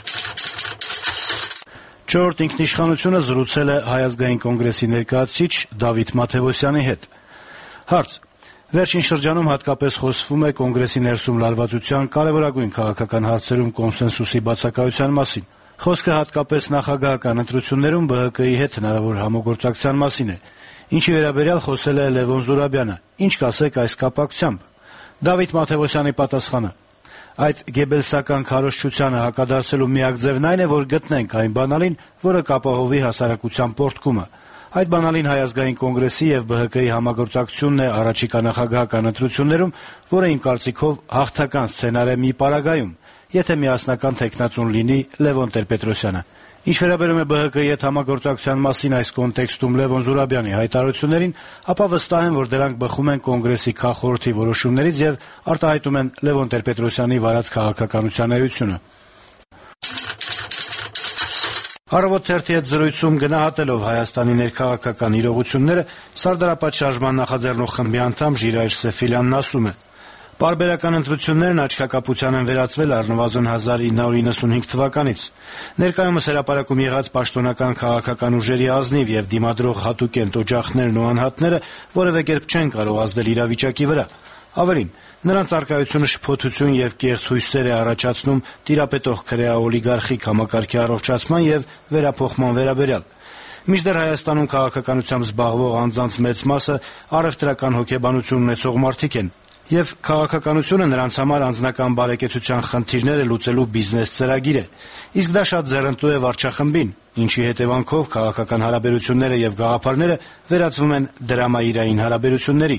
Չորրորդ ինքնիշխանությունը զրուցել է Հայ ազգային կոնգրեսի ներկայացուցիչ Դավիթ Մաթևոսյանի հետ։ Հարց. Վերջին շրջանում հատկապես խոսվում է կոնգրեսի ներսում լարվածության կարևորագույն քաղաքական հարցերում կոնսենսուսի բացակայության մասին։ Խոսքը հատկապես նախագահական ընտրություններում ԲՀԿ-ի հետ հնարավոր համագործակցության մասին է։ Ինչի վերաբերյալ խոսել է Լևոն Զուրաբյանը։ Ինչ կասեք այս կապակցությամբ։ Դավիթ Մաթևոսյանի պատասխանը. Այդ գեբելսական քարոզչությանը հակադարձելու միակ ձևն այն է, որ գտնենք այն բանալին, որը կապահովի հասարակության պոռթկումը։ Այդ բանալին Հայ ազգային կոնգրեսի եւ ԲՀԿ-ի համագործակցությունն է առաջիկա նախագահական ընտրություններում, որը իմ կարծիքով հաղթական սցենար է մի պարագայում, եթե միասնական թեկնածուն լինի Լևոն Տեր-Պետրոսյանը։ Ինչ վերաբերում է ԲՀԿ-ի հետ համագործակցության մասին այս կոնտեքստում Լևոն Զուրաբյանի հայտարարություններին, ապա վստահ եմ, որ դրանք բխում են կոնգրեսի քաղխորհրդի որոշումներից եւ արտահայտում են Լևոն Տեր-Պետրոսյանի վարած քաղաքականության էությունը։ Առավոտ թերթի հետ զրույցում գնահատելով Հայաստանի ներքաղաքական իրողությունները Սարդարապատ շարժման նախաձեռնող խմբի անդամ Ժիրայր Սեֆիլյանն ասում է. Պարբերական ընտրություններն աչքակապության են վերածվել առնվազն 1995 թվականից։ Ներկայումս հրապարակում եղած պաշտոնական քաղաքական ուժերի ազնիվ եւ դիմադրող հատուկենտ օջախներն ու անհատները որևէ կերպ չեն կարող ազդել իրավիճակի վրա։ Ավելին, նրանց առկայությունը շփոթություն եւ կեղծ հույսեր է առաջացնում տիրապետող քրեա-օլիգարխիկ համակարգի առողջացման եւ վերափոխման վերաբերյալ։ Մինչդեռ Հայաստանում քաղաքականությամբ զբաղվող անձանց մեծ մասը առևտրական հոգեբանություն ունեցող մարդիկ են, եւ քաղաքականությունը նրանց համար անձնական բարեկեցության խնդիրները լուծելու բիզնես ծրագիր է։ Իսկ դա շատ ձեռնտու է վարչախմբին, ինչի հետևանքով քաղաքական հարաբերությունները եւ գաղափարները վերածվում են դրամայիրային հարաբերությունների։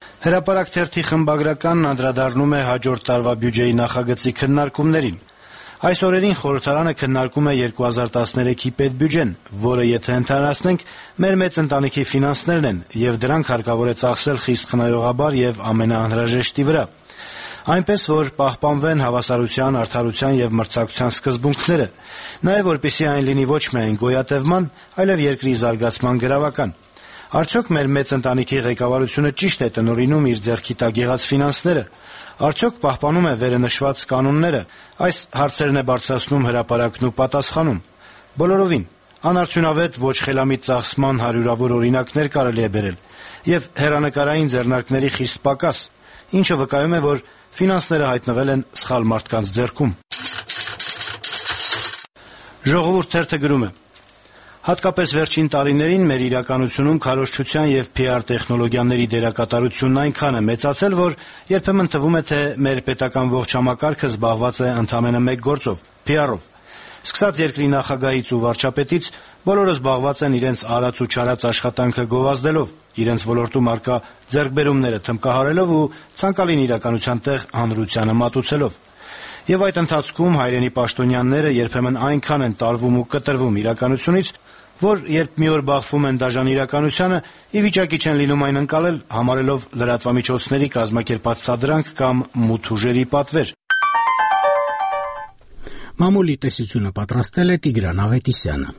Հրապարակ թերթի խմբագրականն անդրադառնում է հաջորդ տարվա բյուջեի նախագծի քննարկումներին։ Այս օրերին խորհրդարանը քննարկում է 2013-ի պետբյուջեն, որը եթե ընդհանրացնենք, մեր մեծ ընտանիքի ֆինանսներն են, եւ դրանք հարկավոր է ծախսել խիստ խնայողաբար եւ ամենաանհրաժեշտի վրա։ Այնպես որ պահպանվեն հավասարության, արդարության եւ մրցակցության սկզբունքները, նաեւ որպեսզի այն լինի ոչ միայն գոյատևման, այլև երկրի զարգացման գրավական։ Արդյոք մեր մեծ ընտանիքի ղեկավարությունը ճիշտ է տնօրինում իր ձեռքի տակ եղած ֆինանսները։ Արդյոք պահպանում է վերը նշված կանոնները։ Այս հարցերն է բարձրացնում հրապարակն ու պատասխանում։ Բոլորովին անարդյունավետ ոչ խելամիտ ծախսման հարյուրավոր օրինակներ կարելի է բերել եւ հեռանկարային ձեռնարկների խիստ պակաս, ինչը վկայում է, որ ֆինանսները հայտնվել են սխալ մարդկանց ձեռքում։ Ժողովուրդ թերթը գրում է. հատկապես վերջին տարիներին մեր իրականությունում քարոզչության եւ PR տեխնոլոգիաների դերակատարությունն այնքան է մեծացել, որ երբեմն թվում է, թե մեր պետական ողջ համակարգը զբաղված է ընդամենը մեկ գործով՝ PR-ով։ Սկսած երկրի նախագահից ու վարչապետից բոլորը զբաղված են իրենց արած ու չարած աշխատանքը գովազդելով, իրենց ոլորտում առկա ձեռքբերումները թմկահարելով ու ցանկալին իրականության տեղ հանրությանը մատուցելով։ Եվ այդ ընթացքում հայրենի պաշտոնյաները երբեմն այնքան են տարվում ու կտրվում իրականությունից, որ երբ մի օր բախվում են դաժան իրականությանը, ի վիճակի չեն լինում այն ընկալել, համարելով լրատվամիջոցների կազմակերպած սադրանք կամ մութ ուժերի պատվեր։ Մամուլի տեսությունը պատրաստել է Տիգրան Ավետիսյանը։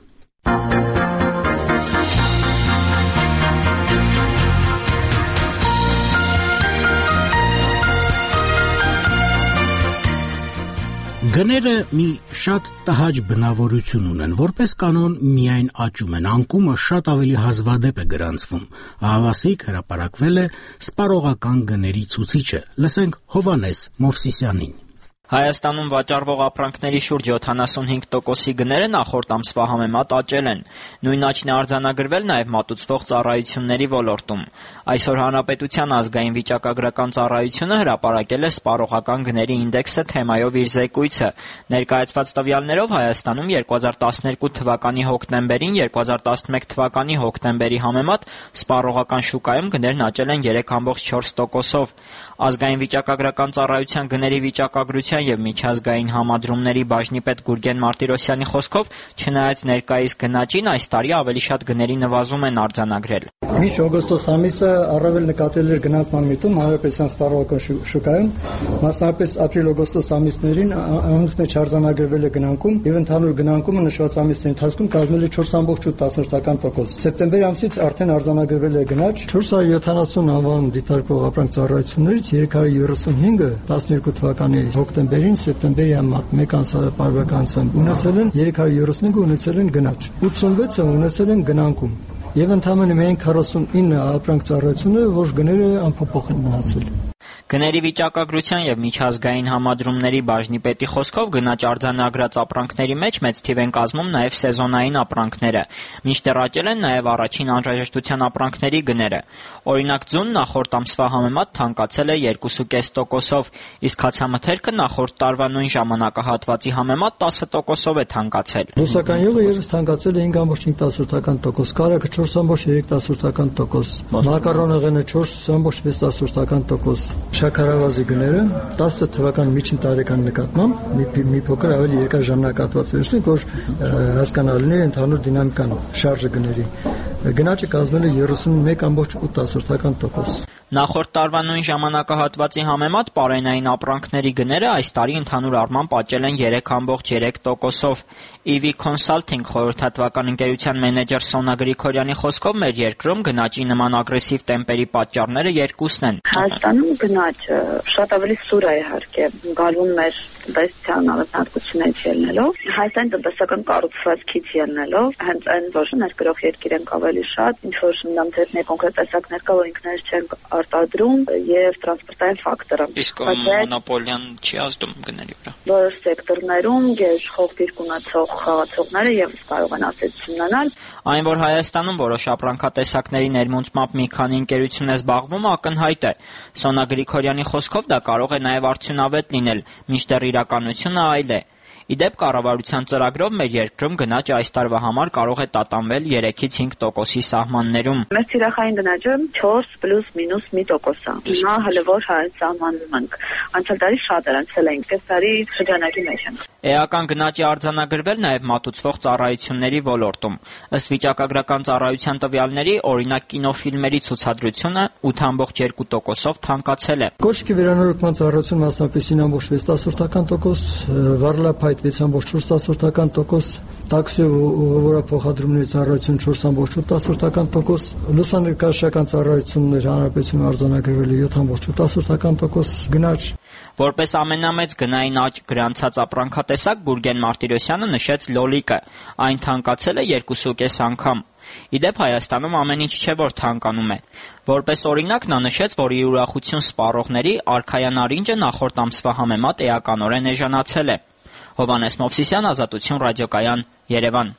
Գները մի շատ տհաճ բնավորություն ունեն, որպես կանոն միայն աճում են, անկումը շատ ավելի հազվադեպ է գրանցվում։ Ահավասիկ հրապարակվել է սպառողական գների ցուցիչը։ Լսենք Հովհաննես Մովսիսյանին։ Հայաստանում վաճառվող ապրանքների շուրջ 75%-ի գները նախորդ ամսվա համեմատ աճել են։ Նույն աճն է արձանագրվել նաև մատուցվող ծառայությունների ոլորտում։ Այսօր Հանրապետության ազգային վիճակագրական ծառայությունը հրապարակել է սպառողական գների ինդեքսը թեմայով իր զեկույցը։ Ներկայացված տվյալներով Հայաստանում 2012 թվականի հոկտեմբերին 2011 թվականի հոկտեմբերի համեմատ սպառողական շուկայում գներն աճել են 3.4%-ով։ Ազգային վիճակագրական ծառայության գների վիճակագրության եւ միջազգային համադրումների բաժնի պետ Գուրգեն Մարտիրոսյանի խոսքով, չնայած ներկայիս գնաճին, այս տարի ավելի շատ գների նվազում են արձանագրել։ Մինչ օգոստոս ամիսը առավել նկատել էր գնանկման միտում հանրապետության սպառողական շուկայում, մասնավորապես ապրիլ-օգոստոս ամիսներին անունց մեջ արձանագրվել է գնանկում եւ ընդհանուր գնանկումը նշված ամիսների ընթացքում կազմել է 4.8%։ Սեպտեմբերի ամսից արդեն արձանագրվել է գնաճ 470 անվանում դիտարկվող ապրանք ծառայություններից 335-ը 12 թվականի հոկտեմբերին սեպտեմբերի համեմատ մեկ ամսապարբերականությամբ ունեցել են 335 ունեցել են գնաճ, 86-ը ունեցել են գնանկում եւ ընդամենը միայն 49 ապրանք ծառայությունները, որ գները անփոփոխ են մնացել։ Գների վիճակագրության եւ միջազգային համադրումների բաժնի պետի խոսքով գնաճ արձանագրած ապրանքների մեջ մեծ թիվ են կազմում նաեւ սեզոնային ապրանքները, մինչդեռ աճել են նաեւ առաջին անհրաժեշտության ապրանքների գները։ Օրինակ ձուն նախորդ ամսվա համեմատ թանկացել է 2.5%-ով, իսկ հացամթերքը նախորդ տարվա նույն ժամանակահատվածի համեմատ 10%-ով է թանկացել։ Ռուսական յուղը եւս թանկացել է 5.5%, կարագը 4.3%, մակարոնեղենը 4.6%։ Շաքարավազի գները 10 թվական միջին տարեկան նկատմամբ մի փոքր ավելի երկար ժամանակահատված վերցնենք, որ հասկանալի է ընդհանուր դինամիկան շարժը գների։ Գնաճը կազմել է 31.8%։ Նախորդ տարվա նույն ժամանակահատվածի համեմատ պարենային ապրանքների գները այս տարի ընդհանուր առմամբ աճել են 3.3%-ով։ EV Consulting խորհրդատվական ընկերության մենեջեր Սոնա Գրիգորյանի խոսքով մեր երկրում գնաճի նման ագրեսիվ տեմպերի պատճառները երկուսն են։ Հայաստանում գնաճը շատ ավելի սուր է իհարկե, գալուն մեր տնտեսության անվտանգությունից ելնելով, Հայաստանի տնտեսական կառուցվածքից ելնելով, հենց այն որ ներկրող երկիր ենք ավելի շատ, ինչ որ շնամթերներ կոնկրետ տեսակներ կա, որ ինքներս չենք արտադրում եւ տրանսպորտային ֆակտորը։ Իսկ մոնոպոլիան չի ազդում գների վրա։ Որոշ սեկտորներում գերիշխող դիրք ունեցող խաղացողները եւս կարող են ազդեցություն ունենալ։ Այն, որ Հայաստանում որոշ ապրանքատեսակների ներմուծմամբ մի քանի ընկերություն է զբաղվում, ակնհայտ է։ Սոնա Գրիգորյանի խոսքով դա կարող է նաև արդյունավետ լինել, մինչդեռ իրականությունը այլ է։ Իդեպ կառավարության ծրագրով մեր երկրում գնաճը այս տարվա համար կարող է տատանվել 3-ից 5% սահմաններում։ Մեր թիրախային գնաճը 4+- 1% է։ Հիմա հələ որ հայ սահմանում ենք։ Անցյալ տարի շատ էր անցել ենք, այս տարի շրջանակի մեջ ենք։ Էական գնաճի արձանագրվել նաև մատուցվող ծառայությունների ոլորտում։ Ըստ վիճակագրական ծառայության տվյալների, օրինակ կինոֆիլմերի ցուցադրությունը 8.2%-ով թանկացել է։ Կոշկի վերանորոգման ծառայություն մասնապես 9.6%, վարելափայտ 6.4%, տաքսի ուղղավորափոխադրումների ծառայություն 4.8%, լուսանկարչական ծառայություններ հանրապետությունում արձանագրվել է 7.8% գնաճ։ Որպես ամենամեծ գնային աճ գրանցած ապրանքատեսակ Գուրգեն Մարտիրոսյանը նշեց լոլիկը։ Այն թանկացել է 2.5 անգամ։ Իդեպ Հայաստանում ամեն ինչ չէ, որ թանկանում է։ Որպես օրինակ նա նշեց, որ ի ուրախություն սպառողների արքայան արինջը նախորդ ամսվա համեմատ էականորեն էժանացել է։ Հովհաննես Մովսիսյան, Ազատություն ռադիոկայան, Երևան։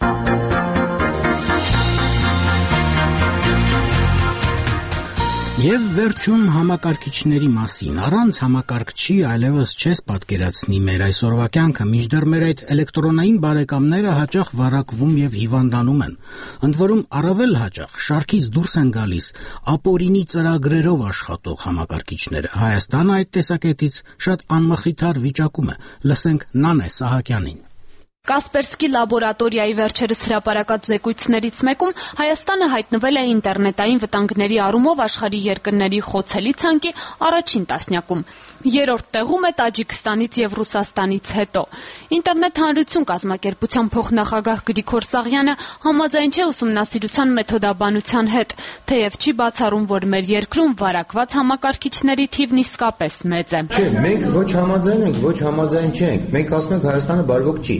Եվ վերջում համակարգիչների մասին։ Առանց համակարգչի այլևս չես պատկերացնի մեր այսօրվա կյանքը, մինչդեռ մեր այդ էլեկտրոնային բարեկամները հաճախ վարակվում եւ հիվանդանում են։ Ընդ որում առավել հաճախ շարքից դուրս են գալիս ապօրինի ծրագրերով աշխատող համակարգիչները։ Հայաստանը այդ տեսակետից շատ անմխիթար վիճակում է։ Լսենք Նանե Սահակյանին։ Կասպերսկի լաբորատորիայի վերջերս հրապարակած զեկույցներից մեկում Հայաստանը հայտնվել է ինտերնետային վտանգների առումով աշխարհի երկրների խոցելի ցանկի առաջին տասնյակում։ Երրորդ տեղում է Տաջիկստանից եւ Ռուսաստանից հետո։ Ինտերնետ հանրություն կազմակերպության փոխնախագահ Գրիգոր Սաղյանը համաձայն չէ ուսումնասիրության մեթոդաբանության հետ, թեև չի բացառում, որ մեր երկրում վարակված համակարգիչների թիվն իսկապես մեծ է։ Չէ, մենք ոչ համաձայն ենք, ոչ համաձայն չենք։ Մենք ասում ենք Հայաստանը բարվոք չի։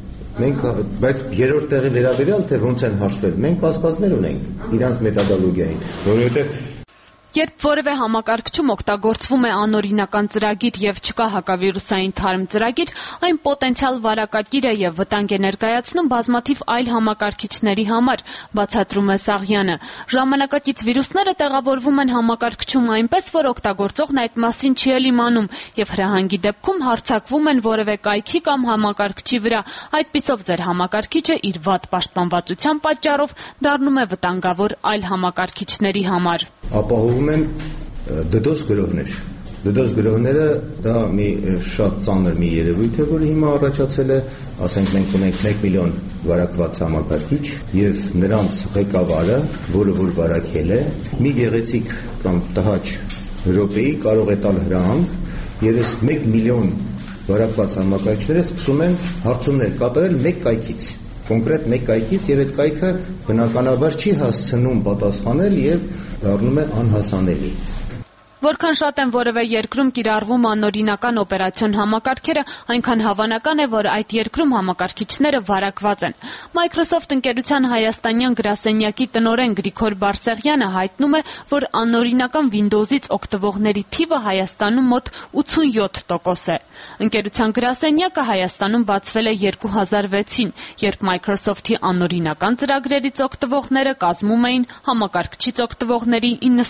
Բայց երրորդ տեղի վերաբերյալ թե ոնց են հաշվել, մենք կասկածներ ունենք իրանց մեթոդոլոգիային, որովհետև Երբ որևէ համակարգչում օգտագործվում է անօրինական ծրագիր եւ չկա հակավիրուսային թարմ ծրագիր, այն պոտենցիալ վարակագիր է եւ վտանգ է ներկայացնում բազմաթիվ այլ համակարգիչների համար, բացատրում է Սաղյանը։ Ժամանակակից վիրուսները տեղավորվում են համակարգչում այնպես, որ օգտագործողն այդ մասին չի էլ իմանում եւ հրահանգի դեպքում հարձակվում են որևէ կայքի կամ համակարգչի վրա։ Այդպիսով ձեր համակարգիչը իր վատ պաշտպանվածության պատճառով դառնում է վտանգավոր այլ համակարգիչների համար։ Ապահովում են DDoS գրողներ։ DDoS գրողները դա մի շատ ծանր մի երևույթ է, որը հիմա առաջացել է, ասենք մենք ունենք 1 միլիոն վարակված համակարգիչ եւ նրանց ղեկավարը, որը որ վարակել է, մի գեղեցիկ կամ տհաճ րոպեի կարող է տալ հրահանգ եւ այս 1 միլիոն վարակված համակարգիչները սկսում են հարցումներ կատարել մեկ կայքից։ Կոնկրետ մեկ կայքից եւ այդ կայքը բնականաբար չի հասցնում պատասխանել եւ դառնում է անհասանելի։ Որքան շատ են որևէ երկրում կիրառվում անօրինական օպերացիոն համակարգերը, այնքան հավանական է, որ այդ երկրում համակարգիչները վարակված են։ Microsoft ընկերության հայաստանյան գրասենյակի տնօրեն Գրիգոր Բարսեղյանը հայտնում է, որ անօրինական Windows-ից օգտվողների թիվը Հայաստանում մոտ 87% է։ Ընկերության գրասենյակը Հայաստանում բացվել է 2006-ին, երբ Microsoft-ի անօրինական ծրագրերից օգտվողները կազմում էին համակարգչից օգտվողների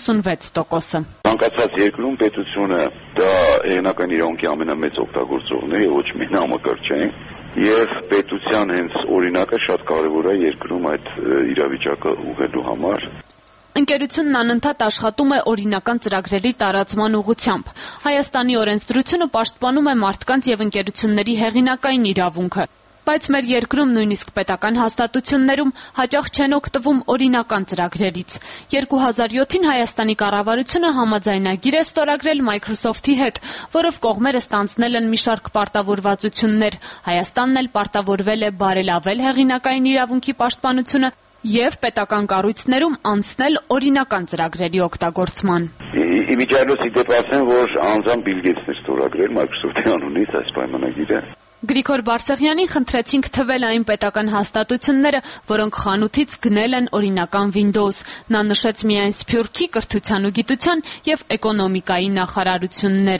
96%-ը։ Երկրում պետությունը դա հեղինակային իրավունքի ամենամեծ օգտագործողն է, ոչ միայն համակարգչային, եւ պետության հենց օրինակը շատ կարեւոր է երկրում այդ իրավիճակը ուղղելու համար։ Ընկերությունն անընդհատ աշխատում է օրինական ծրագրերի տարածման ուղղությամբ։ Հայաստանի օրենսդրությունը պաշտպանում է մարդկանց եւ ընկերությունների հեղինակային իրավունքը։ Բայց մեր երկրում նույնիսկ պետական հաստատություններում հաճախ չեն օգտվում օրինական ծրագրերից։ 2007-ին Հայաստանի կառավարությունը համաձայնագիր է ստորագրել Microsoft-ի հետ, որով կողմերը ստանձնել են մի շարք պարտավորվածություններ։ Հայաստանն էլ պարտավորվել է բարելավել հեղինակային իրավունքի պաշտպանությունը եւ պետական կառույցներում անցնել օրինական ծրագրերի օգտագործման։ Իմիջիայլոց իդեպ ասեմ, որ անձամբ Bill Gates-ն է ստորագրել Microsoft-ի անունից այս պայմանագիրը։ Գրիգոր Բարսեղյանին խնդրեցինք թվել այն պետական հաստատությունները, որոնք խանութից գնել են օրինական Windows։ Նա նշեց միայն Սփյուռքի կրթության ու գիտության եւ էկոնոմիկայի նախարարությունները։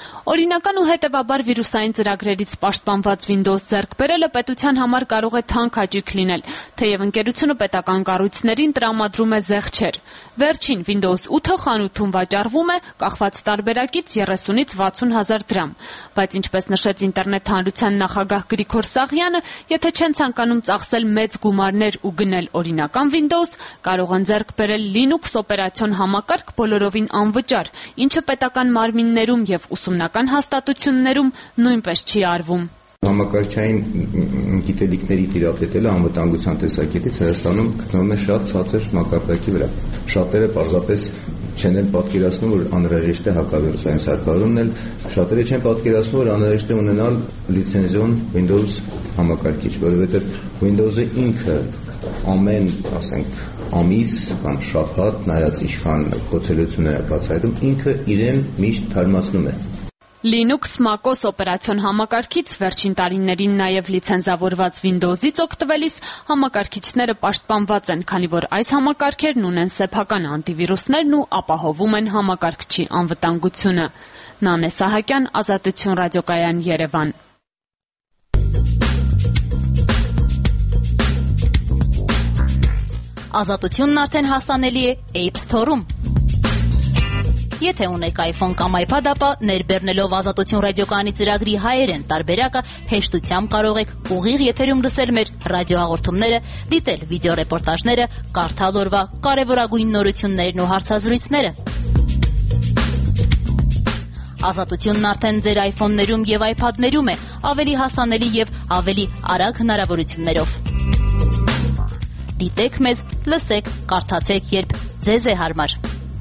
Օրինական ու հետևաբար վիրուսային ծրագրերից պաշտպանված Windows ձեռք բերելը պետության համար կարող է թանկ հաճույք լինել, թեև ընկերությունը պետական կառույցներին տրամադրում է զեղչեր։ Վերջին Windows 8-ը խանութում վաճառվում է կախված տարբերակից 30-ից 60 հազար դրամ, բայց ինչպես նշեց ինտերնետ հանրության նախագահ Գրիգոր Սաղյանը, եթե չեն ցանկանում ծախսել մեծ գումարներ ու գնել օրինական Windows, կարող են ձեռք բերել Linux օպերացիոն համակարգ բոլորովին անվճար, ինչը պետական մարմիններում եւ ուսումնական հաստատություններում նույնպես չի արվում։ Համակարգչային գիտելիքների տիրապետելը անվտանգության տեսակետից Հայաստանում գտնվում է շատ ցածր մակարդակի վրա։ Շատերը պարզապես չեն էլ պատկերացնում, որ անհրաժեշտ է հակավիրուսային սարքավորում ունել, շատերը չեն պատկերացնում, որ անհրաժեշտ է ունենալ լիցենզիոն Windows համակարգիչ, որովհետև Windows-ը ինքը ամեն, ասենք, ամիս կամ շաբաթ նայած ինչքան խոցելություններ է բացահայտում, ինքը իրեն միշտ թարմացնում է։ Linux MacOS օպերացիոն համակարգից վերջին տարիներին նաև լիցենզավորված Windows-ից օգտվելիս համակարգիչները պաշտպանված են, քանի որ այս համակարգերն ունեն սեփական անտիվիրուսներն ու ապահովում են համակարգչի անվտանգությունը։ Նանե Սահակյան, Ազատություն ռադիոկայան, Երևան։ Ազատությունն արդեն հասանելի է App Store-ում։ Եթե ունեք iPhone կամ iPad, ապա ներբեռնելով Ազատություն ռադիոկայանի ծրագրի հայերեն տարբերակը հեշտությամբ կարող եք ուղիղ եթերում լսել մեր ռադիոհաղորդումները, դիտել վիդեոռեպորտաժները, կարդալ օրվա կարևորագույն նորություններն ու հարցազրույցները։ Ազատությունն արդեն ձեր iPhone-ներում եւ iPad-ներում է, ավելի հասանելի եւ ավելի արագ հնարավորություններով։ Դիտեք մեզ, լսեք, կարդացեք, երբ ձեզ է հարմար։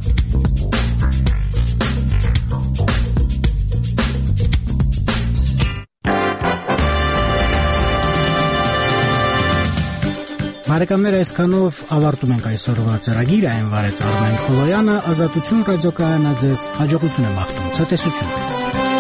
Բարեկամներ, այսքանով ավարտում ենք այսօրվա ծրագիրը, այն վարեց Արմեն Խոլոյանը, Ազատություն ռադիոկայանը ձեզ հաջողություն է մաղթում, ցտեսություն։